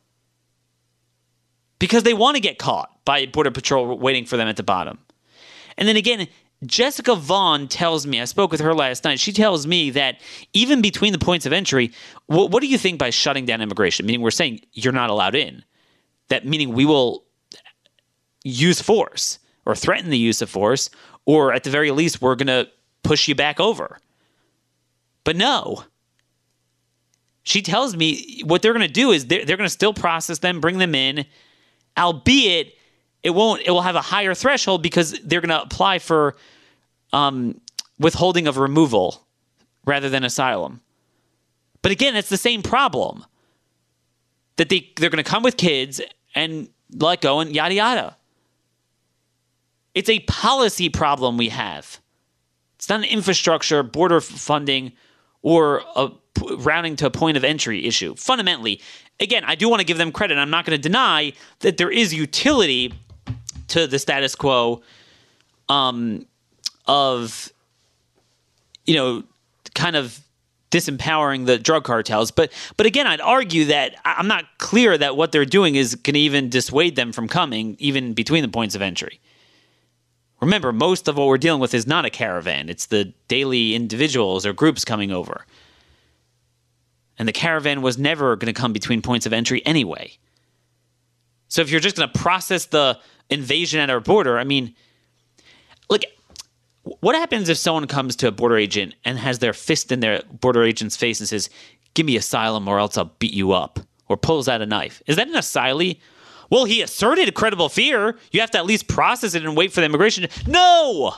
Because they want to get caught by Border Patrol waiting for them at the bottom. And then again, Jessica Vaughn tells me, I spoke with her last night, she tells me that even between the points of entry, what, what do you think by shutting down immigration? Meaning we're saying you're not allowed in. That meaning we will use force or threaten the use of force, or at the very least, we're going to push you back over. But no. She tells me what they're going to do is they're, they're going to still process them, bring them in, albeit it won't. It will have a higher threshold because they're going to apply for um, withholding of removal rather than asylum. But again, it's the same problem. That they, they're going to come with kids and let go and yada yada. It's a policy problem we have. It's not an infrastructure, border funding, or a p- rounding to a point of entry issue. Fundamentally, again, I do want to give them credit. I'm not going to deny that there is utility to the status quo um, of, you know, kind of disempowering the drug cartels. But but again, I'd argue that I'm not clear that what they're doing is going to even dissuade them from coming, even between the points of entry. Remember, most of what we're dealing with is not a caravan. It's the daily individuals or groups coming over. And the caravan was never going to come between points of entry anyway. So if you're just going to process the invasion at our border, I mean, look, what happens if someone comes to a border agent and has their fist in their border agent's face and says, give me asylum or else I'll beat you up, or pulls out a knife? Is that an asylee? Well, he asserted a credible fear. You have to at least process it and wait for the immigration. No!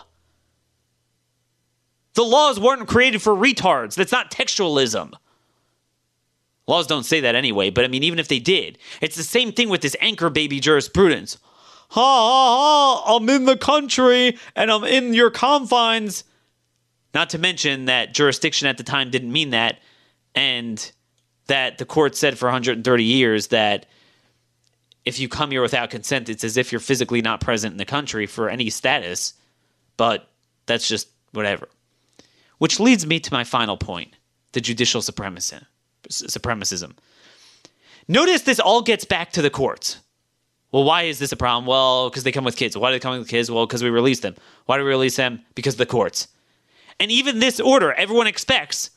The laws weren't created for retards. That's not textualism. Laws don't say that anyway, but I mean, even if they did, it's the same thing with this anchor baby jurisprudence. Ha ha ha, I'm in the country and I'm in your confines. Not to mention that jurisdiction at the time didn't mean that, and that the court said for one hundred thirty years that if you come here without consent, it's as if you're physically not present in the country for any status, but that's just whatever. Which leads me to my final point, the judicial supremacy, supremacism. Notice this all gets back to the courts. Well, why is this a problem? Well, because they come with kids. Why do they come with kids? Well, because we release them. Why do we release them? Because of the courts. And even this order, everyone expects,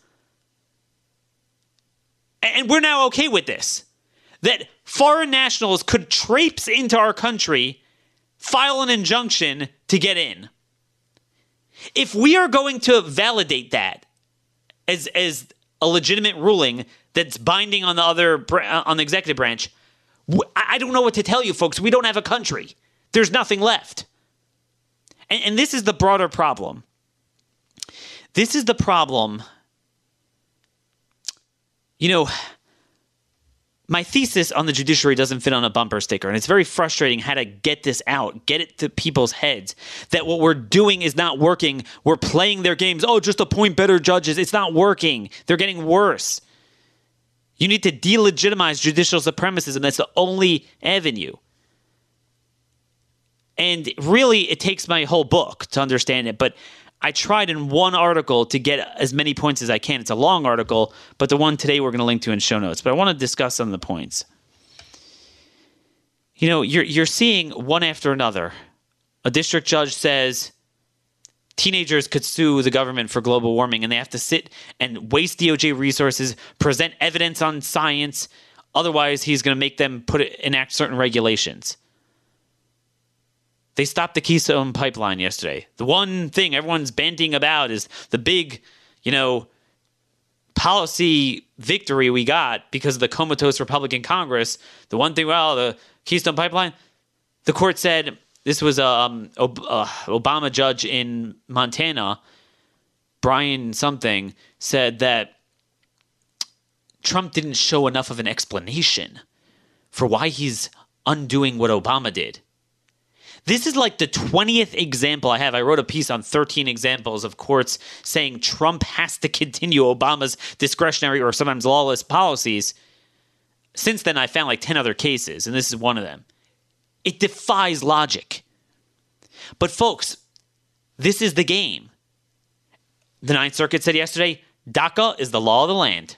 and we're now okay with this, that foreign nationals could traipse into our country, file an injunction to get in. If we are going to validate that as as a legitimate ruling that's binding on the other on the executive branch, I don't know what to tell you, folks. We don't have a country. There's nothing left. And, and this is the broader problem. This is the problem you know, my thesis on the judiciary doesn't fit on a bumper sticker, and it's very frustrating how to get this out, get it to people's heads, that what we're doing is not working. We're playing their games. Oh, just appoint better judges. It's not working. They're getting worse. You need to delegitimize judicial supremacism. That's the only avenue. And really, it takes my whole book to understand it, but I tried in one article to get as many points as I can. It's a long article, but the one today we're going to link to in show notes. But I want to discuss some of the points. You know, you're you're seeing one after another. A district judge says teenagers could sue the government for global warming, and they have to sit and waste D O J resources, present evidence on science. Otherwise, he's going to make them put it, enact certain regulations. They stopped the Keystone Pipeline yesterday. The one thing everyone's bandying about is the big, you know, policy victory we got because of the comatose Republican Congress. The one thing, well, the Keystone Pipeline, the court said, this was a um, Ob- uh, Obama judge in Montana, Brian something, said that Trump didn't show enough of an explanation for why he's undoing what Obama did. This is like the twentieth example I have. I wrote a piece on thirteen examples of courts saying Trump has to continue Obama's discretionary or sometimes lawless policies. Since then, I found like ten other cases, and this is one of them. It defies logic. But folks, this is the game. The Ninth Circuit said yesterday, DACA is the law of the land.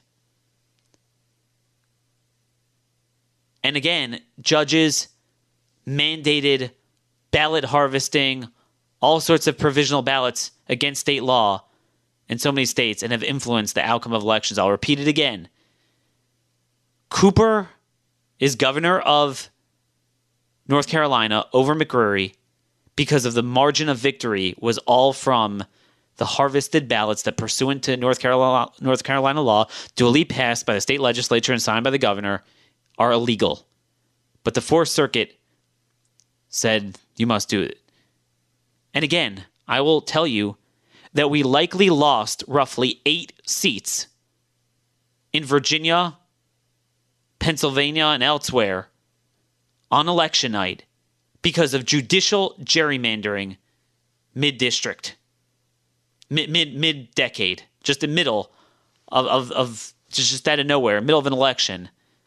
And again, judges mandated ballot harvesting, all sorts of provisional ballots against state law in so many states and have influenced the outcome of elections. I'll repeat it again. Cooper is governor of North Carolina over McCreary because of the margin of victory was all from the harvested ballots that, pursuant to North Carolina, North Carolina law, duly passed by the state legislature and signed by the governor, are illegal. But the Fourth Circuit said you must do it. And again, I will tell you that we likely lost roughly eight seats in Virginia, Pennsylvania, and elsewhere on election night because of judicial gerrymandering mid-district, mid, mid, mid-decade, just the middle of, of, of just, just out of nowhere, middle of an election.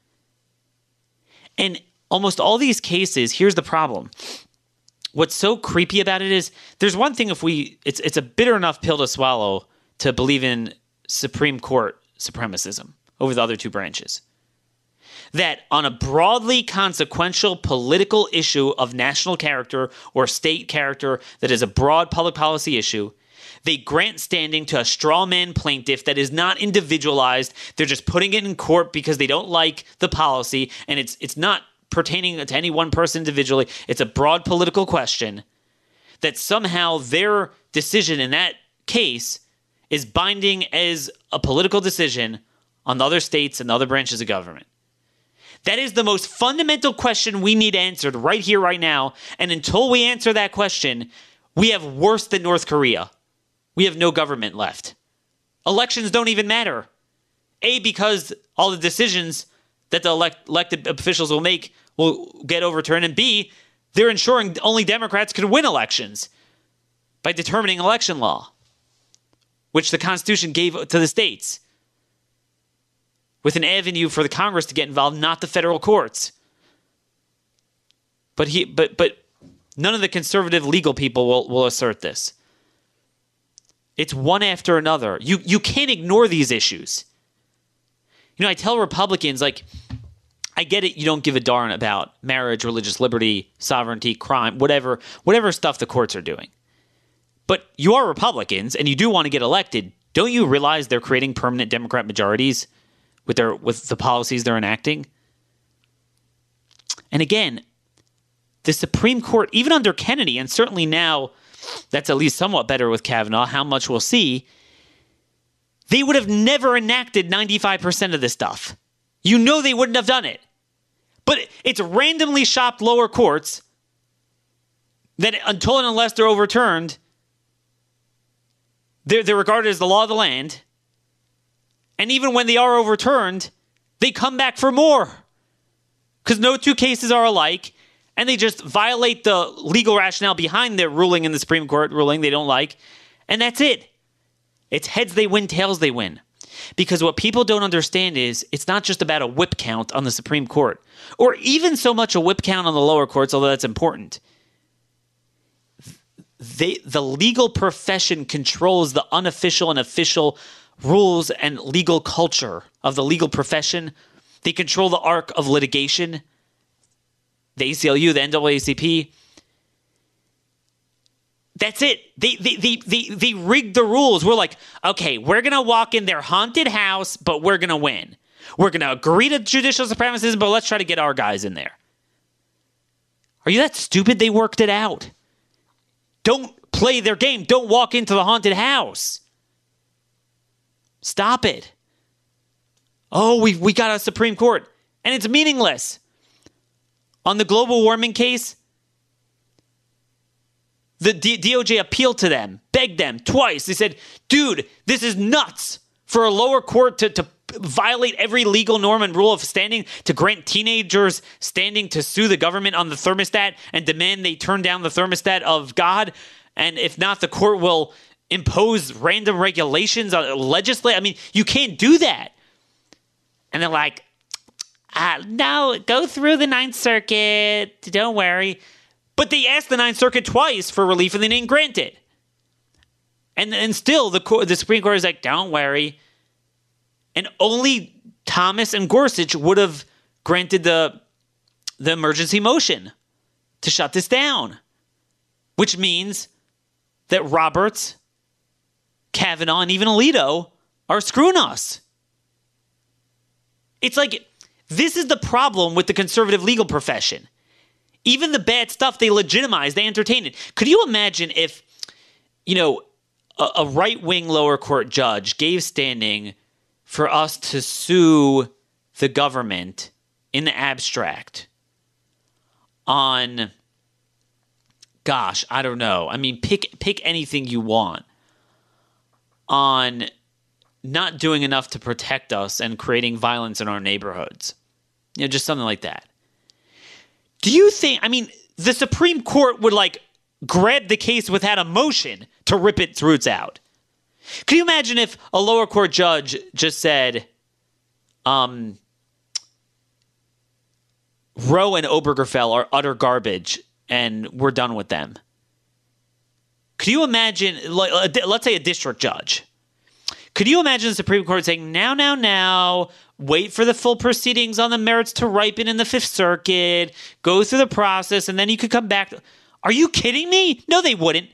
And almost all these cases, here's the problem. What's so creepy about it is there's one thing if we, it's it's a bitter enough pill to swallow to believe in Supreme Court supremacism over the other two branches. That on a broadly consequential political issue of national character or state character that is a broad public policy issue, they grant standing to a straw man plaintiff that is not individualized. They're just putting it in court because they don't like the policy, and it's it's not pertaining to any one person individually. It's a broad political question that somehow their decision in that case is binding as a political decision on the other states and the other branches of government. That is the most fundamental question we need answered right here, right now. And until we answer that question, we have worse than North Korea. We have no government left. Elections don't even matter. A, because all the decisions that the elect- elected officials will make will get overturned. And B, they're ensuring only Democrats can win elections by determining election law, which the Constitution gave to the states, with an avenue for the Congress to get involved, not the federal courts. But he, but but none of the conservative legal people will, will assert this. It's one after another. You you can't ignore these issues. You know, I tell Republicans, like, I get it, you don't give a darn about marriage, religious liberty, sovereignty, crime, whatever, whatever stuff the courts are doing. But you are Republicans, and you do want to get elected. Don't you realize they're creating permanent Democrat majorities with their with the policies they're enacting? And again, the Supreme Court, even under Kennedy, and certainly now that's at least somewhat better with Kavanaugh, how much we'll see, they would have never enacted ninety-five percent of this stuff. You know they wouldn't have done it. But it's randomly shopped lower courts that until and unless they're overturned, they're, they're regarded as the law of the land. And even when they are overturned, they come back for more. Because no two cases are alike, and they just violate the legal rationale behind their ruling in the Supreme Court ruling they don't like, and that's it. It's heads they win, tails they win. Because what people don't understand is it's not just about a whip count on the Supreme Court, or even so much a whip count on the lower courts, although that's important. They, the legal profession controls the unofficial and official rules and legal culture of the legal profession. They control the arc of litigation. The A C L U, the N double A C P. That's it. They, they, they, they, they rigged the rules. We're like, okay, we're going to walk in their haunted house, but we're going to win. We're going to agree to judicial supremacism, but let's try to get our guys in there. Are you that stupid? They worked it out. Don't play their game. Don't walk into the haunted house. Stop it. Oh, we we got a Supreme Court, and it's meaningless. On the global warming case, the D- DOJ appealed to them, begged them twice. They said, dude, this is nuts for a lower court to, to violate every legal norm and rule of standing, to grant teenagers standing to sue the government on the thermostat and demand they turn down the thermostat of God. And if not, the court will impose random regulations on legislate. I mean, you can't do that. And they're like, ah, no, go through the Ninth Circuit. Don't worry. But they asked the Ninth Circuit twice for relief and they didn't grant it. And and still, the court, the Supreme Court is like, don't worry. And only Thomas and Gorsuch would have granted the, the emergency motion to shut this down. Which means that Roberts, Kavanaugh, and even Alito are screwing us. It's like, this is the problem with the conservative legal profession. Even the bad stuff, they legitimize, they entertain it. Could you imagine if, you know, a, a right-wing lower court judge gave standing for us to sue the government in the abstract on, gosh, I don't know. I mean, pick pick anything you want on not doing enough to protect us and creating violence in our neighborhoods. You know, just something like that. Do you think, I mean, the Supreme Court would like grab the case without a motion to rip its roots out? Can you imagine if a lower court judge just said, um, Roe and Obergefell are utter garbage and we're done with them? Could you imagine, let's say a district judge, could you imagine the Supreme Court saying, now, now, now, wait for the full proceedings on the merits to ripen in the Fifth Circuit, go through the process, and then you could come back. Are you kidding me? No, they wouldn't.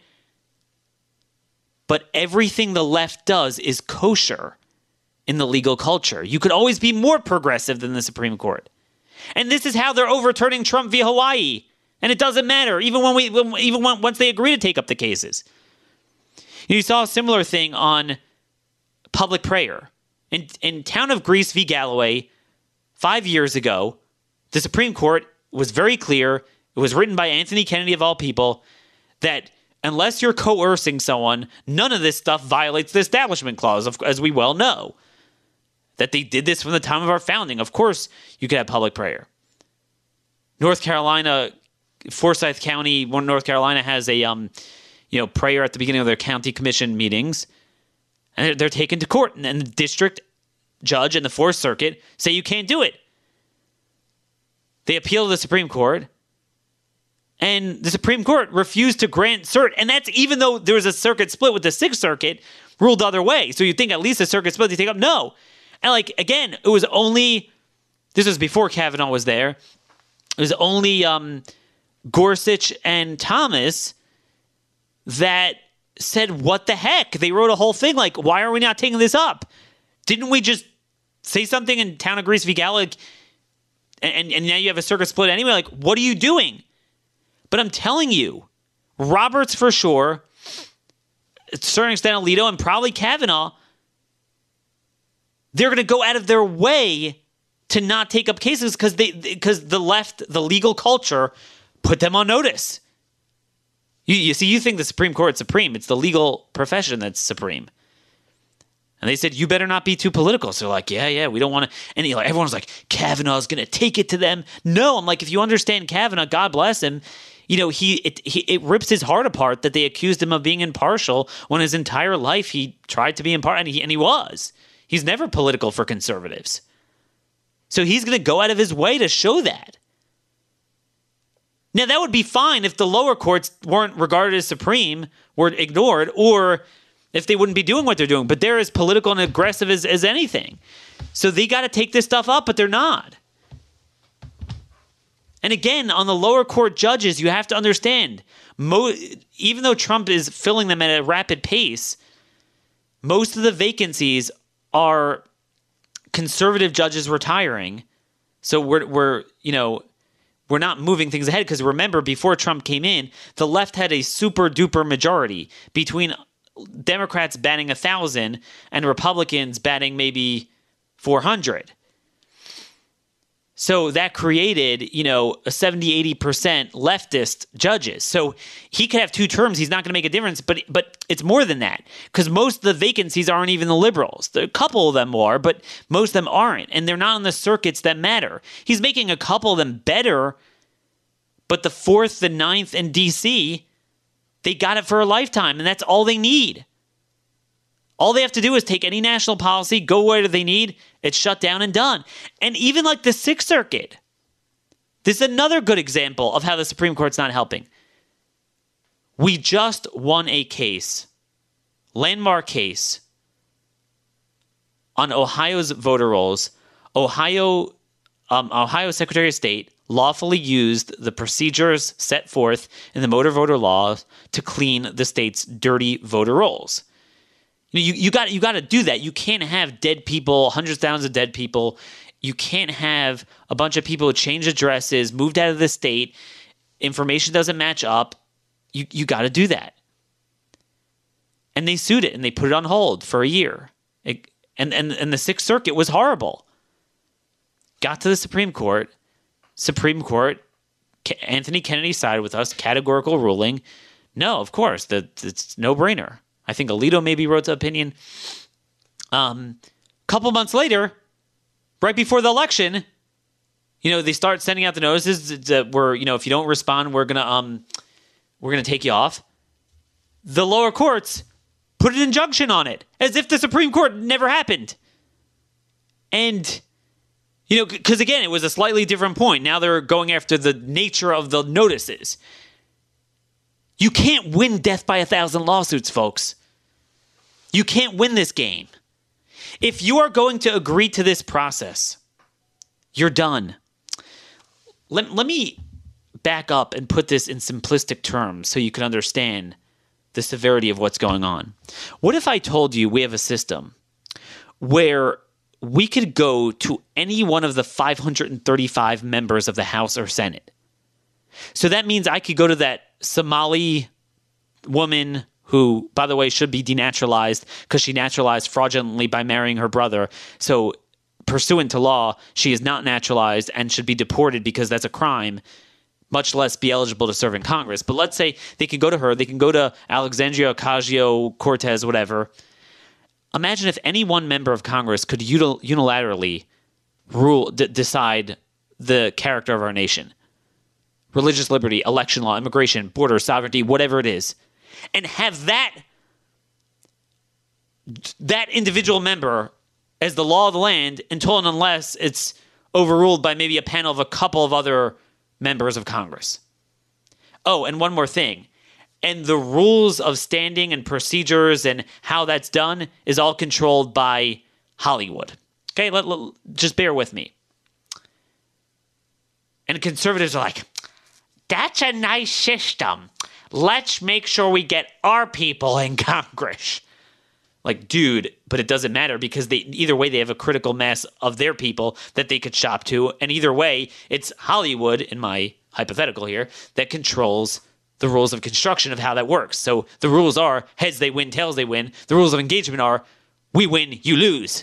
But everything the left does is kosher in the legal culture. You could always be more progressive than the Supreme Court. And this is how they're overturning Trump via Hawaii. And it doesn't matter, even when we, when, even when, once they agree to take up the cases. You saw a similar thing on public prayer. In, in Town of Greece v. Galloway, five years ago, the Supreme Court was very clear, it was written by Anthony Kennedy of all people, that unless you're coercing someone, none of this stuff violates the Establishment Clause, as we well know. That they did this from the time of our founding. Of course, you could have public prayer. North Carolina, Forsyth County, one North Carolina has a um, you know, prayer at the beginning of their county commission meetings. And they're, they're taken to court, and, and the district judge and the Fourth Circuit say you can't do it. They appeal to the Supreme Court, and the Supreme Court refused to grant cert, and that's even though there was a circuit split with the Sixth Circuit ruled the other way. So you think at least a circuit split they take up? No. And like, again, it was only, this was before Kavanaugh was there, it was only um, Gorsuch and Thomas that said, what the heck? They wrote a whole thing like, why are we not taking this up? Didn't we just say something in Town of Greece v. Galloway, and, and now you have a circuit split anyway? Like, what are you doing? But I'm telling you, Roberts for sure, to a certain extent Alito, and probably Kavanaugh, they're going to go out of their way to not take up cases because they because the left, the legal culture, put them on notice. You, you see, you think the Supreme Court's supreme. It's the legal profession that's supreme. And they said, you better not be too political. So they're like, yeah, yeah, we don't want to. And you know, everyone's like, Kavanaugh's going to take it to them. No, I'm like, if you understand Kavanaugh, God bless him. You know, he it, he it rips his heart apart that they accused him of being impartial when his entire life he tried to be impartial, and he, and he was. He's never political for conservatives. So he's going to go out of his way to show that. Now, that would be fine if the lower courts weren't regarded as supreme, were ignored, or if they wouldn't be doing what they're doing. But they're as political and aggressive as, as anything. So they got to take this stuff up, but they're not. And again, on the lower court judges, you have to understand, mo- even though Trump is filling them at a rapid pace, most of the vacancies are conservative judges retiring. So we're, we're you know, we're not moving things ahead. Because remember, before Trump came in, the left had a super duper majority between Democrats batting one thousand and Republicans batting maybe four hundred. So that created, you know, a seventy, eighty percent leftist judges. So he could have two terms. He's not going to make a difference, but but it's more than that, because most of the vacancies aren't even the liberals. A couple of them are, but most of them aren't, and they're not on the circuits that matter. He's making a couple of them better, but the fourth, the ninth, and D C, they got it for a lifetime, and that's all they need. All they have to do is take any national policy, go where they need, it's shut down and done. And even like the Sixth Circuit, this is another good example of how the Supreme Court's not helping. We just won a case, landmark case, on Ohio's voter rolls. Ohio, um, Ohio Secretary of State lawfully used the procedures set forth in the motor voter laws to clean the state's dirty voter rolls. You you got you got to do that. You can't have dead people, hundreds of thousands of dead people. You can't have a bunch of people who changed addresses, moved out of the state, information doesn't match up. You you got to do that. And they sued it and they put it on hold for a year. It, and and and the Sixth Circuit was horrible. Got to the Supreme Court. Supreme Court, Anthony Kennedy sided with us, categorical ruling. No, of course, the, it's no brainer. I think Alito maybe wrote the opinion. Um, couple months later, right before the election, you know, they start sending out the notices that we're, you know, if you don't respond, we're gonna um, we're gonna take you off. The lower courts put an injunction on it, as if the Supreme Court never happened. And you know, because again, it was a slightly different point. Now they're going after the nature of the notices. You can't win death by a thousand lawsuits, folks. You can't win this game. If you are going to agree to this process, you're done. Let, let me back up and put this in simplistic terms so you can understand the severity of what's going on. What if I told you we have a system where we could go to any one of the five hundred thirty-five members of the House or Senate? So that means I could go to that Somali woman who, by the way, should be denaturalized because she naturalized fraudulently by marrying her brother. So pursuant to law, she is not naturalized and should be deported because that's a crime, much less be eligible to serve in Congress. But let's say they can go to her. They can go to Alexandria Ocasio-Cortez, whatever. Imagine if any one member of Congress could util- unilaterally rule, d- decide the character of our nation. Religious liberty, election law, immigration, border, sovereignty, whatever it is. And have that, that individual member as the law of the land until and unless it's overruled by maybe a panel of a couple of other members of Congress. Oh, and one more thing. And the rules of standing and procedures and how that's done is all controlled by Hollywood. Okay, let, let, just bear with me. And conservatives are like, that's a nice system. Let's make sure we get our people in Congress. Like, dude, but it doesn't matter because they either way they have a critical mass of their people that they could shop to. And either way, it's Hollywood, in my hypothetical here, that controls the rules of construction of how that works. So the rules are heads they win, tails they win. The rules of engagement are we win, you lose.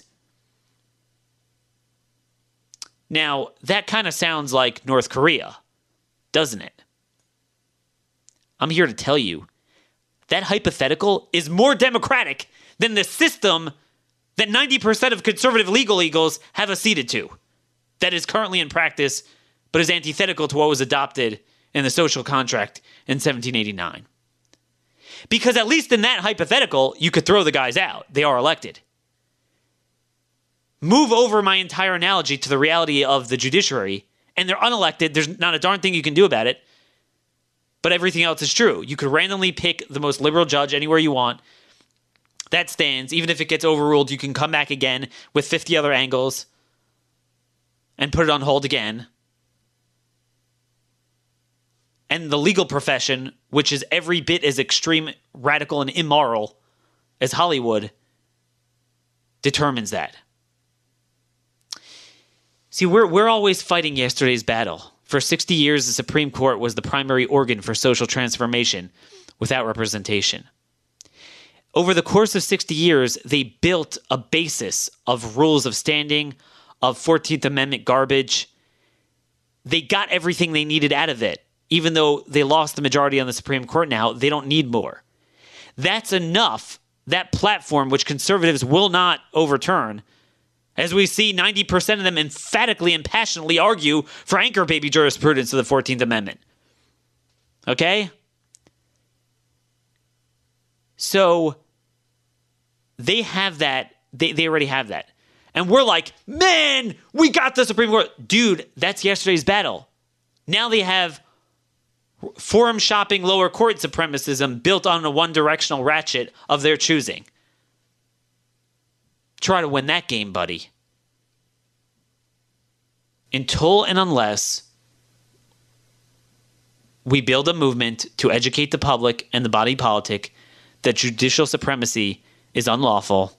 Now, that kind of sounds like North Korea, doesn't it? I'm here to tell you that hypothetical is more democratic than the system that ninety percent of conservative legal eagles have acceded to, that is currently in practice, but is antithetical to what was adopted in the social contract in seventeen eighty-nine. Because at least in that hypothetical, you could throw the guys out. They are elected. Move over my entire analogy to the reality of the judiciary, and they're unelected. There's not a darn thing you can do about it. But everything else is true. You could randomly pick the most liberal judge anywhere you want. That stands. Even if it gets overruled, you can come back again with fifty other angles and put it on hold again. And the legal profession, which is every bit as extreme, radical, and immoral as Hollywood, determines that. See, we're we're always fighting yesterday's battle. For sixty years, the Supreme Court was the primary organ for social transformation without representation. Over the course of sixty years, they built a basis of rules of standing, of fourteenth Amendment garbage. They got everything they needed out of it. Even though they lost the majority on the Supreme Court now, they don't need more. That's enough, that platform which conservatives will not overturn, as we see ninety percent of them emphatically and passionately argue for anchor baby jurisprudence of the fourteenth Amendment. Okay? So, they have that, they, they already have that. And we're like, man, we got the Supreme Court. Dude, that's yesterday's battle. Now they have forum shopping lower court supremacism built on a one-directional ratchet of their choosing. Try to win that game, buddy. Until and unless we build a movement to educate the public and the body politic that judicial supremacy is unlawful,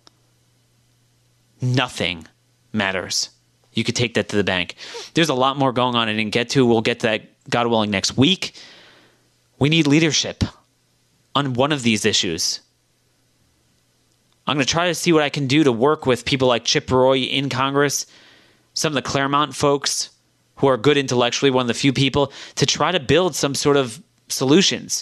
nothing matters. You could take that to the bank. There's a lot more going on I didn't get to. We'll get to that, God willing, next week. We need leadership on one of these issues. I'm going to try to see what I can do to work with people like Chip Roy in Congress, some of the Claremont folks who are good intellectually, one of the few people, to try to build some sort of solutions.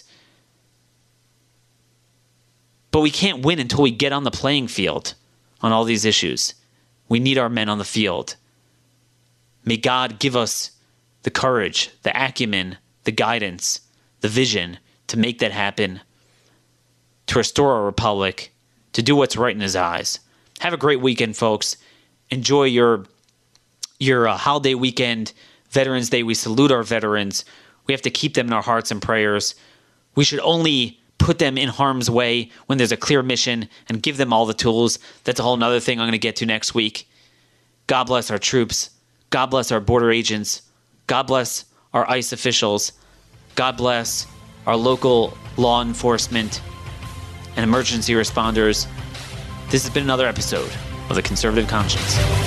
But we can't win until we get on the playing field on all these issues. We need our men on the field. May God give us the courage, the acumen, the guidance, the vision to make that happen, to restore our republic, to do what's right in his eyes. Have a great weekend, folks. Enjoy your, your uh, holiday weekend, Veterans Day. We salute our veterans. We have to keep them in our hearts and prayers. We should only put them in harm's way when there's a clear mission and give them all the tools. That's a whole other thing I'm going to get to next week. God bless our troops. God bless our border agents. God bless our ICE officials. God bless our local law enforcement and emergency responders. This has been another episode of The Conservative Conscience.